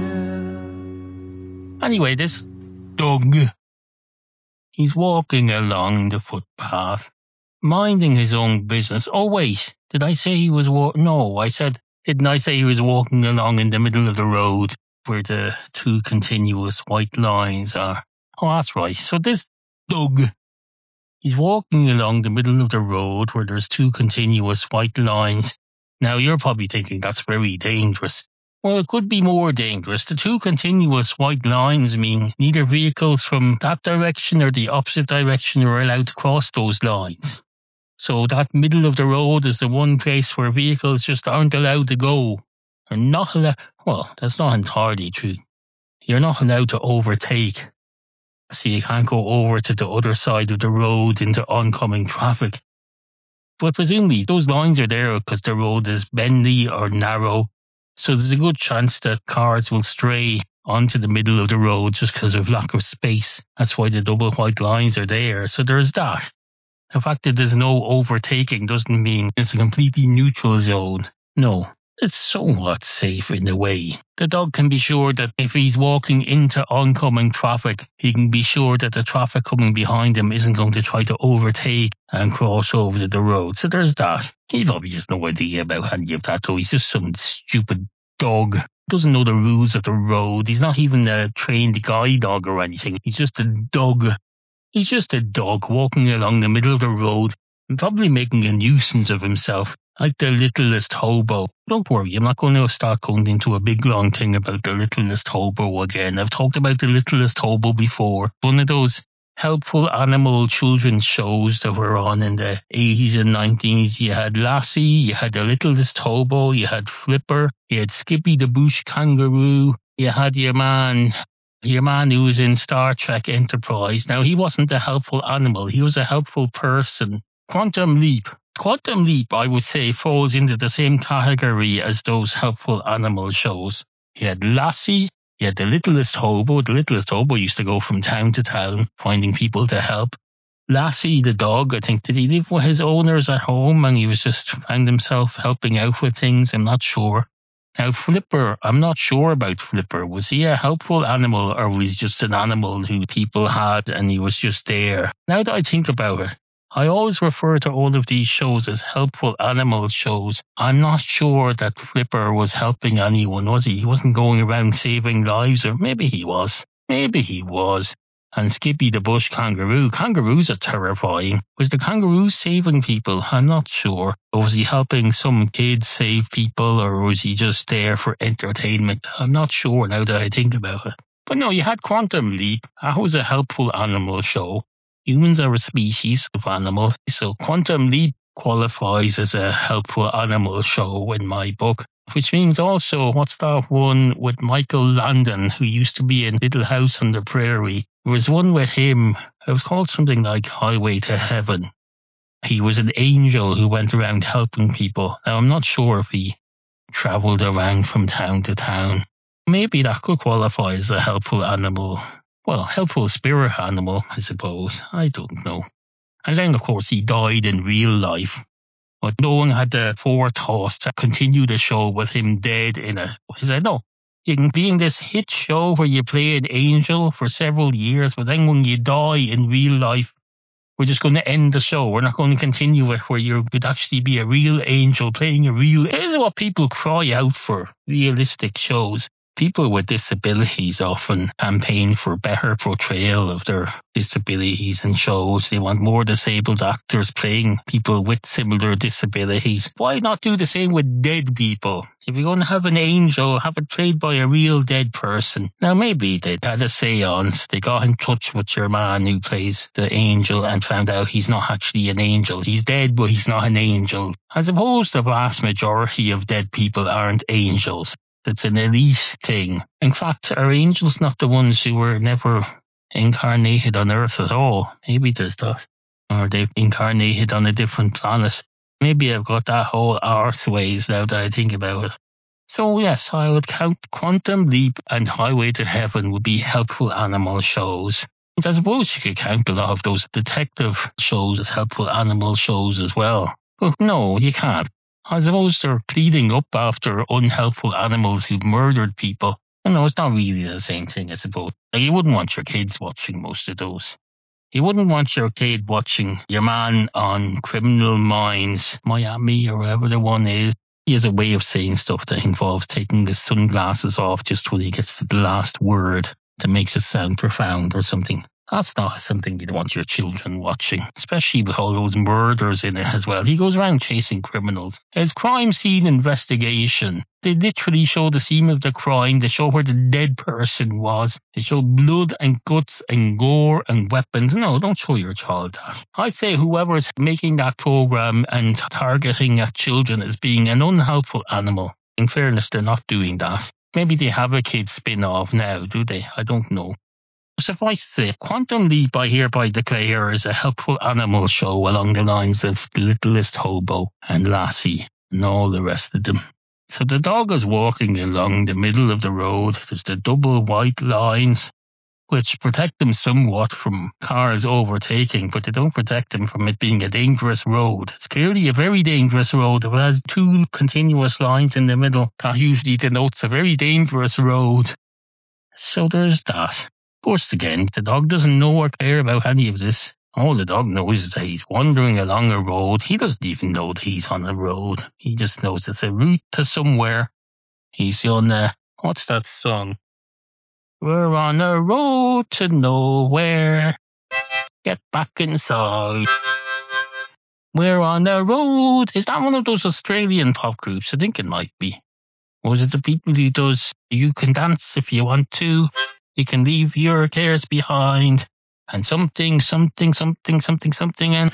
head? Anyway, this Doug, he's walking along the footpath, minding his own business. Oh wait, did I say he was walking? No, I said, didn't I say he was walking along in the middle of the road where the two continuous white lines are? Oh, that's right. So this Doug, he's walking along the middle of the road where there's two continuous white lines. Now, you're probably thinking that's very dangerous. Well, it could be more dangerous. The two continuous white lines mean neither vehicles from that direction or the opposite direction are allowed to cross those lines. So that middle of the road is the one place where vehicles just aren't allowed to go. They're not allowed. Well, that's not entirely true. You're not allowed to overtake. So you can't go over to the other side of the road into oncoming traffic. But presumably those lines are there because the road is bendy or narrow. So there's a good chance that cars will stray onto the middle of the road just because of lack of space. That's why the double white lines are there. So there's that. The fact that there's no overtaking doesn't mean it's a completely neutral zone. No, it's somewhat safe in a way. The dog can be sure that if he's walking into oncoming traffic, he can be sure that the traffic coming behind him isn't going to try to overtake and cross over to the road. So there's that. He probably has no idea about any of that, though. He's just some stupid dog. Doesn't know the rules of the road. He's not even a trained guide dog or anything. He's just a dog. He's just a dog walking along the middle of the road and probably making a nuisance of himself, like the littlest hobo. Don't worry, I'm not going to start going into a big long thing about the littlest hobo again. I've talked about the littlest hobo before. One of those helpful animal children's shows that were on in the eighties and nineties. You had Lassie, you had the littlest hobo, you had Flipper, you had Skippy the bush kangaroo, you had your man... Your man who was in Star Trek Enterprise. Now, he wasn't a helpful animal. He was a helpful person. Quantum Leap. Quantum Leap, I would say, falls into the same category as those helpful animal shows. You had Lassie. You had the littlest hobo. The littlest hobo used to go from town to town, finding people to help. Lassie, the dog, I think, did he live with his owners at home and he was just found himself helping out with things? I'm not sure. Now, Flipper, I'm not sure about Flipper. Was he a helpful animal or was he just an animal who people had and he was just there? Now that I think about it, I always refer to all of these shows as helpful animal shows. I'm not sure that Flipper was helping anyone, was he? He wasn't going around saving lives, or maybe he was. Maybe he was. And Skippy the bush kangaroo. Kangaroos are terrifying. Was the kangaroo saving people? I'm not sure. Or was he helping some kids save people, or was he just there for entertainment? I'm not sure now that I think about it. But no, you had Quantum Leap. That was a helpful animal show. Humans are a species of animal, so Quantum Leap qualifies as a helpful animal show in my book. Which means also, what's that one with Michael Landon, who used to be in Little House on the Prairie? There was one with him. It was called something like Highway to Heaven. He was an angel who went around helping people. Now, I'm not sure if he travelled around from town to town. Maybe that could qualify as a helpful animal well, helpful spirit animal, I suppose. I don't know. And then, of course, he died in real life. But no one had the forethought to continue the show with him dead in it. He said, no, you can be in this hit show where you play an angel for several years, but then when you die in real life, we're just going to end the show. We're not going to continue it where you could actually be a real angel playing a real... This is what people cry out for, realistic shows. People with disabilities often campaign for better portrayal of their disabilities in shows. They want more disabled actors playing people with similar disabilities. Why not do the same with dead people? If you're going to have an angel, have it played by a real dead person. Now, maybe they had a seance. They got in touch with your man who plays the angel and found out he's not actually an angel. He's dead, but he's not an angel. I suppose the vast majority of dead people aren't angels. It's an elite thing. In fact, are angels not the ones who were never incarnated on Earth at all? Maybe there's that. Or they've incarnated on a different planet. Maybe I've got that whole Earth ways now that I think about it. So yes, I would count Quantum Leap and Highway to Heaven would be helpful animal shows. I suppose you could count a lot of those detective shows as helpful animal shows as well. But no, you can't. I suppose they're cleaning up after unhelpful animals who've murdered people. You know, it's not really the same thing, I suppose. Like, you wouldn't want your kids watching most of those. You wouldn't want your kid watching your man on Criminal Minds, Miami, or wherever the one is. He has a way of saying stuff that involves taking his sunglasses off just when he gets to the last word that makes it sound profound or something. That's not something you'd want your children watching, especially with all those murders in it as well. He goes around chasing criminals. It's crime scene investigation. They literally show the scene of the crime. They show where the dead person was. They show blood and guts and gore and weapons. No, don't show your child that. I say whoever's making that program and targeting at children as being an unhelpful animal. In fairness, they're not doing that. Maybe they have a kid spin-off now, do they? I don't know. Suffice to say, Quantum Leap I hereby declare is a helpful animal show along the lines of The Littlest Hobo and Lassie and all the rest of them. So the dog is walking along the middle of the road. There's the double white lines which protect them somewhat from cars overtaking, but they don't protect them from it being a dangerous road. It's clearly a very dangerous road. If it has two continuous lines in the middle, that usually denotes a very dangerous road. So there's that. Of course, again, the dog doesn't know or care about any of this. All the dog knows is that he's wandering along a road. He doesn't even know that he's on a road. He just knows it's a route to somewhere. He's on, uh, what's that song? We're on a road to nowhere. Get back inside. We're on a road. Is that one of those Australian pop groups? I think it might be. Or is it the people who does You Can Dance If You Want To? You can leave your cares behind, and something, something, something, something, something, and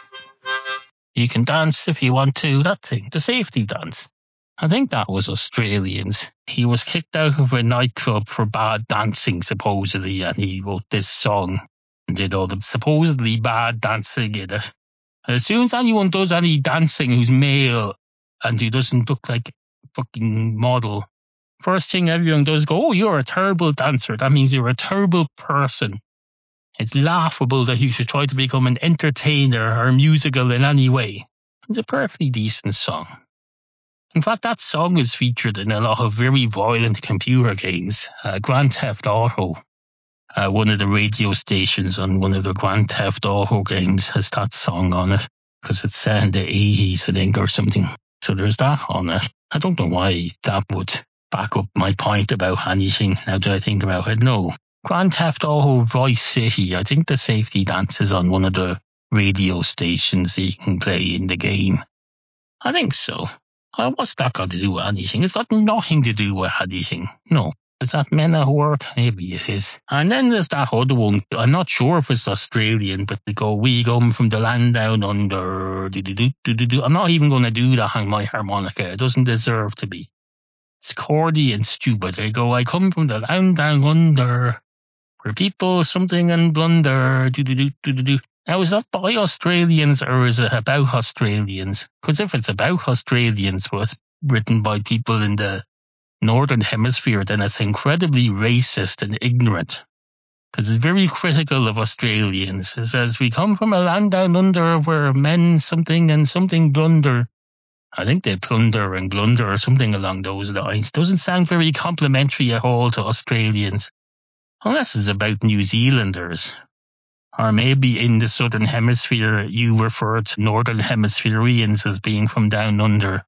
you can dance if you want to. That thing, the safety dance. I think that was Australians. He was kicked out of a nightclub for bad dancing, supposedly, and he wrote this song and did all the supposedly bad dancing in it. And as soon as anyone does any dancing who's male and who doesn't look like a fucking model, first thing everyone does is go, oh, you're a terrible dancer. That means you're a terrible person. It's laughable that you should try to become an entertainer or musical in any way. It's a perfectly decent song. In fact, that song is featured in a lot of very violent computer games. Uh, Grand Theft Auto, uh, one of the radio stations on one of the Grand Theft Auto games has that song on it because it's set in the eighties, I think, or something. So there's that on it. I don't know why that would back up my point about anything now that I think about it. No. Grand Theft Auto Vice City, I think the safety dance is on one of the radio stations that you can play in the game. I think so. Uh, what's that got to do with anything? It's got nothing to do with anything. No. Is that Men at Work? Maybe it is. And then there's that other one. I'm not sure if it's Australian, but they go, we come from the land down under. Do-do-do-do-do-do. I'm not even going to do that on my harmonica. It doesn't deserve to be. It's cordy and stupid. They go, I come from the land down under, where people something and blunder. Do-do-do-do-do-do. Now, is that by Australians or is it about Australians? Because if it's about Australians, well, it's written by people in the Northern Hemisphere, then it's incredibly racist and ignorant. because it's very critical of Australians. It says, we come from a land down under where men something and something blunder. I think they plunder and blunder or something along those lines. Doesn't sound very complimentary at all to Australians. Unless it's about New Zealanders. Or maybe in the Southern Hemisphere you refer to Northern Hemispherians as being from down under.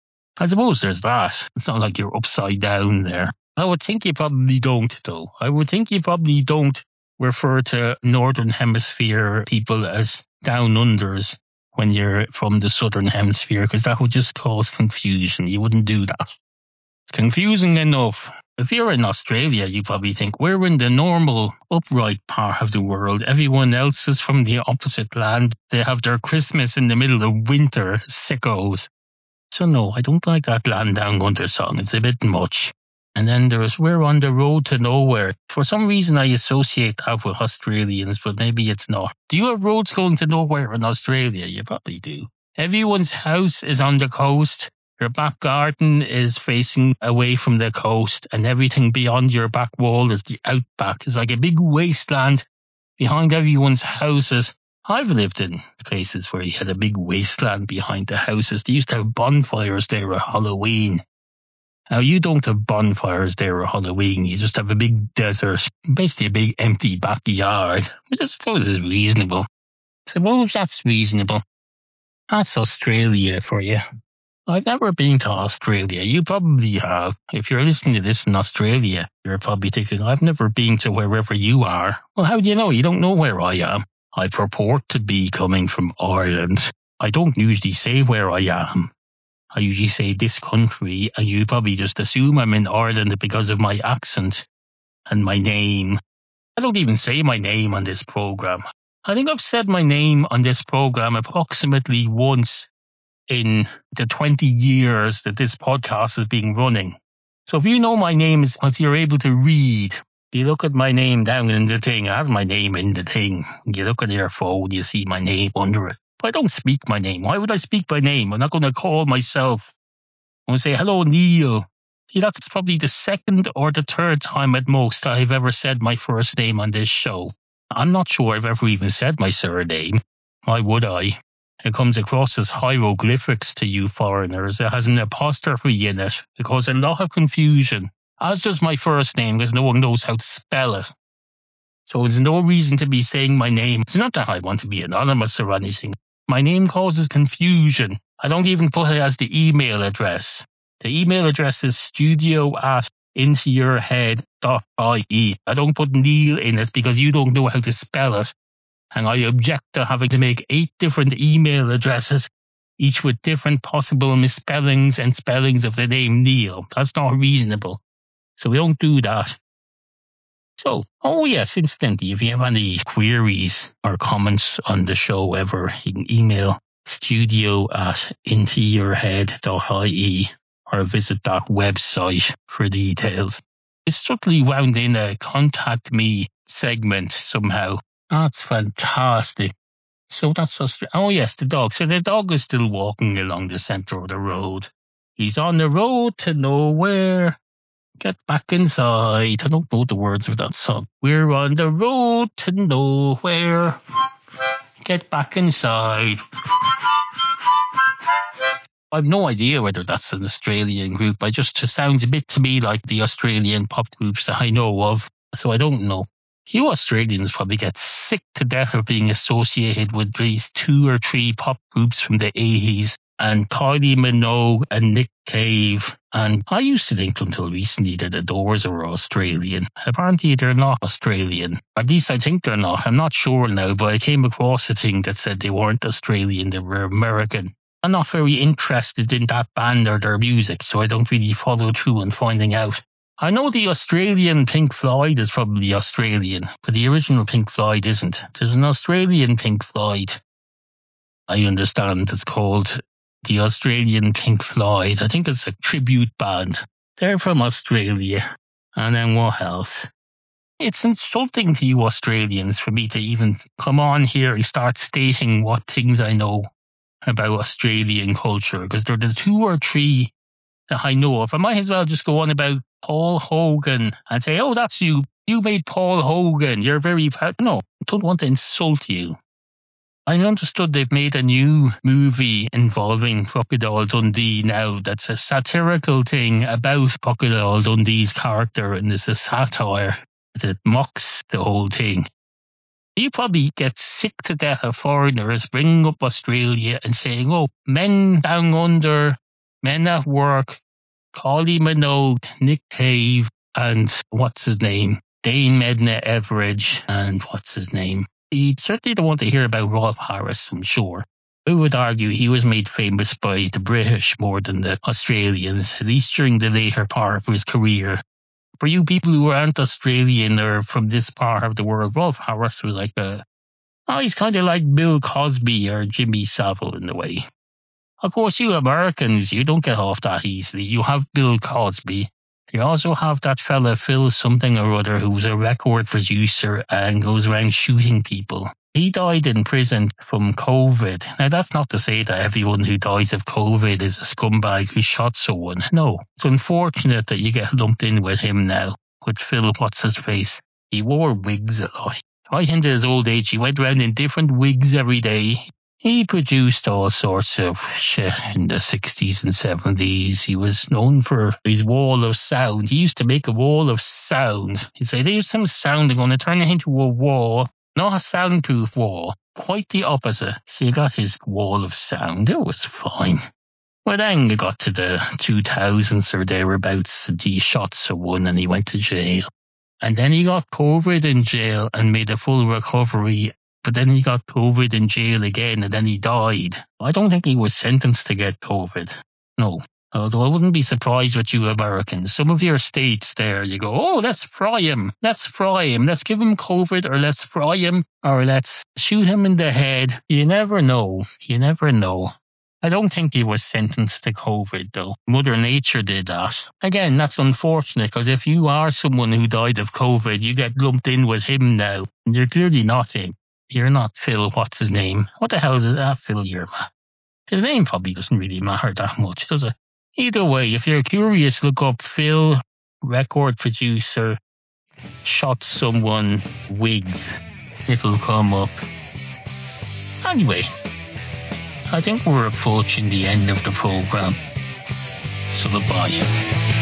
I suppose there's that. It's not like you're upside down there. I would think you probably don't, though. I would think you probably don't refer to Northern Hemisphere people as down unders when you're from the Southern Hemisphere, because that would just cause confusion. You wouldn't do that. It's confusing enough. If you're in Australia, you probably think we're in the normal, upright part of the world. Everyone else is from the opposite land. They have their Christmas in the middle of winter, sickos. So no, I don't like that Land Down Under song. It's a bit much. And then there's We're on the Road to Nowhere. For some reason I associate that with Australians, but maybe it's not. Do you have roads going to nowhere in Australia? You probably do. Everyone's house is on the coast. Your back garden is facing away from the coast, and everything beyond your back wall is the outback. It's like a big wasteland behind everyone's houses. I've lived in places where you had a big wasteland behind the houses. They used to have bonfires there at Halloween. Now, you don't have bonfires there at Halloween. You just have a big desert, basically a big empty backyard, which I suppose is reasonable. I suppose that's reasonable. That's Australia for you. I've never been to Australia. You probably have. If you're listening to this in Australia, you're probably thinking, I've never been to wherever you are. Well, how do you know? You don't know where I am. I purport to be coming from Ireland. I don't usually say where I am. I usually say this country, and you probably just assume I'm in Ireland because of my accent and my name. I don't even say my name on this program. I think I've said my name on this program approximately once in the twenty years that this podcast has been running. So if you know my name is because you're able to read, you look at my name down in the thing. I have my name in the thing. You look at your phone, you see my name under it. But I don't speak my name. Why would I speak my name? I'm not going to call myself. I'm going to say, hello, Neil. See, that's probably the second or the third time at most I've ever said my first name on this show. I'm not sure I've ever even said my surname. Why would I? It comes across as hieroglyphics to you foreigners. It has an apostrophe in it. It causes a lot of confusion. As does my first name, because no one knows how to spell it. So there's no reason to be saying my name. It's not that I want to be anonymous or anything. My name causes confusion. I don't even put it as the email address. The email address is studio at intoyourhead dot I E. I don't put Neil in it because you don't know how to spell it. And I object to having to make eight different email addresses, each with different possible misspellings and spellings of the name Neil. That's not reasonable. So we don't do that. So, oh yes, incidentally, if you have any queries or comments on the show ever, you can email studio at intoyourhead dot I E or visit that website for details. It's strictly wound in a contact me segment somehow. That's fantastic. So that's just, oh yes, the dog. So the dog is still walking along the centre of the road. He's on the road to nowhere. Get back inside. I don't know the words of that song. We're on the road to nowhere. Get back inside. I've no idea whether that's an Australian group. I just, it sounds a bit to me like the Australian pop groups that I know of. So I don't know. You Australians probably get sick to death of being associated with these two or three pop groups from the eighties and Kylie Minogue and Nick Cave. And I used to think until recently that the Doors were Australian. Apparently they're not Australian. At least I think they're not. I'm not sure now, but I came across a thing that said they weren't Australian, they were American. I'm not very interested in that band or their music, so I don't really follow through on finding out. I know the Australian Pink Floyd is probably Australian, but the original Pink Floyd isn't. There's an Australian Pink Floyd. I understand it's called the Australian Pink Floyd. I think it's a tribute band. They're from Australia. And then what else? It's insulting to you Australians for me to even come on here and start stating what things I know about Australian culture, because they're the two or three that I know of. I might as well just go on about Paul Hogan and say, oh, that's you You made Paul Hogan. You're very proud. No, I don't want to insult you. I understood they've made a new movie involving Crocodile Dundee now that's a satirical thing about Crocodile Dundee's character, and it's a satire that mocks the whole thing. You probably get sick to death of foreigners bringing up Australia and saying, oh, men down under, men at work, Collie Minogue, Nick Cave, and what's his name? Dane Medna Everidge, and what's his name? You certainly don't want to hear about Rolf Harris, I'm sure. I would argue he was made famous by the British more than the Australians, at least during the later part of his career. For you people who aren't Australian or from this part of the world, Rolf Harris was like a... Oh, he's kind of like Bill Cosby or Jimmy Savile in a way. Of course, you Americans, you don't get off that easily. You have Bill Cosby. You also have that fella Phil something or other who's a record producer and goes around shooting people. He died in prison from COVID. Now, that's not to say that everyone who dies of COVID is a scumbag who shot someone. No, it's unfortunate that you get lumped in with him now, with Phil what's-his-face. He wore wigs a lot. Right into his old age, he went around in different wigs every day. He produced all sorts of shit in the sixties and seventies. He was known for his wall of sound. He used to make a wall of sound. He'd say, there's some sound, I'm going to turn it into a wall. Not a soundproof wall. Quite the opposite. So he got his wall of sound. It was fine. Well, then he got to the two thousands or thereabouts, and he shot someone and he went to jail. And then he got COVID in jail and made a full recovery. But then he got COVID in jail again, and then he died. I don't think he was sentenced to get COVID. No. Although I wouldn't be surprised with you Americans. Some of your states there, you go, oh, let's fry him. Let's fry him. Let's give him COVID, or let's fry him, or let's shoot him in the head. You never know. You never know. I don't think he was sentenced to COVID, though. Mother Nature did that. Again, that's unfortunate, because if you are someone who died of COVID, you get lumped in with him now. And you're clearly not him. You're not Phil, what's his name? What the hell is that Phil you're? His name probably doesn't really matter that much, does it? Either way, if you're curious, look up Phil, record producer, shot someone, wigs. It'll come up. Anyway, I think we're approaching the end of the program. So goodbye.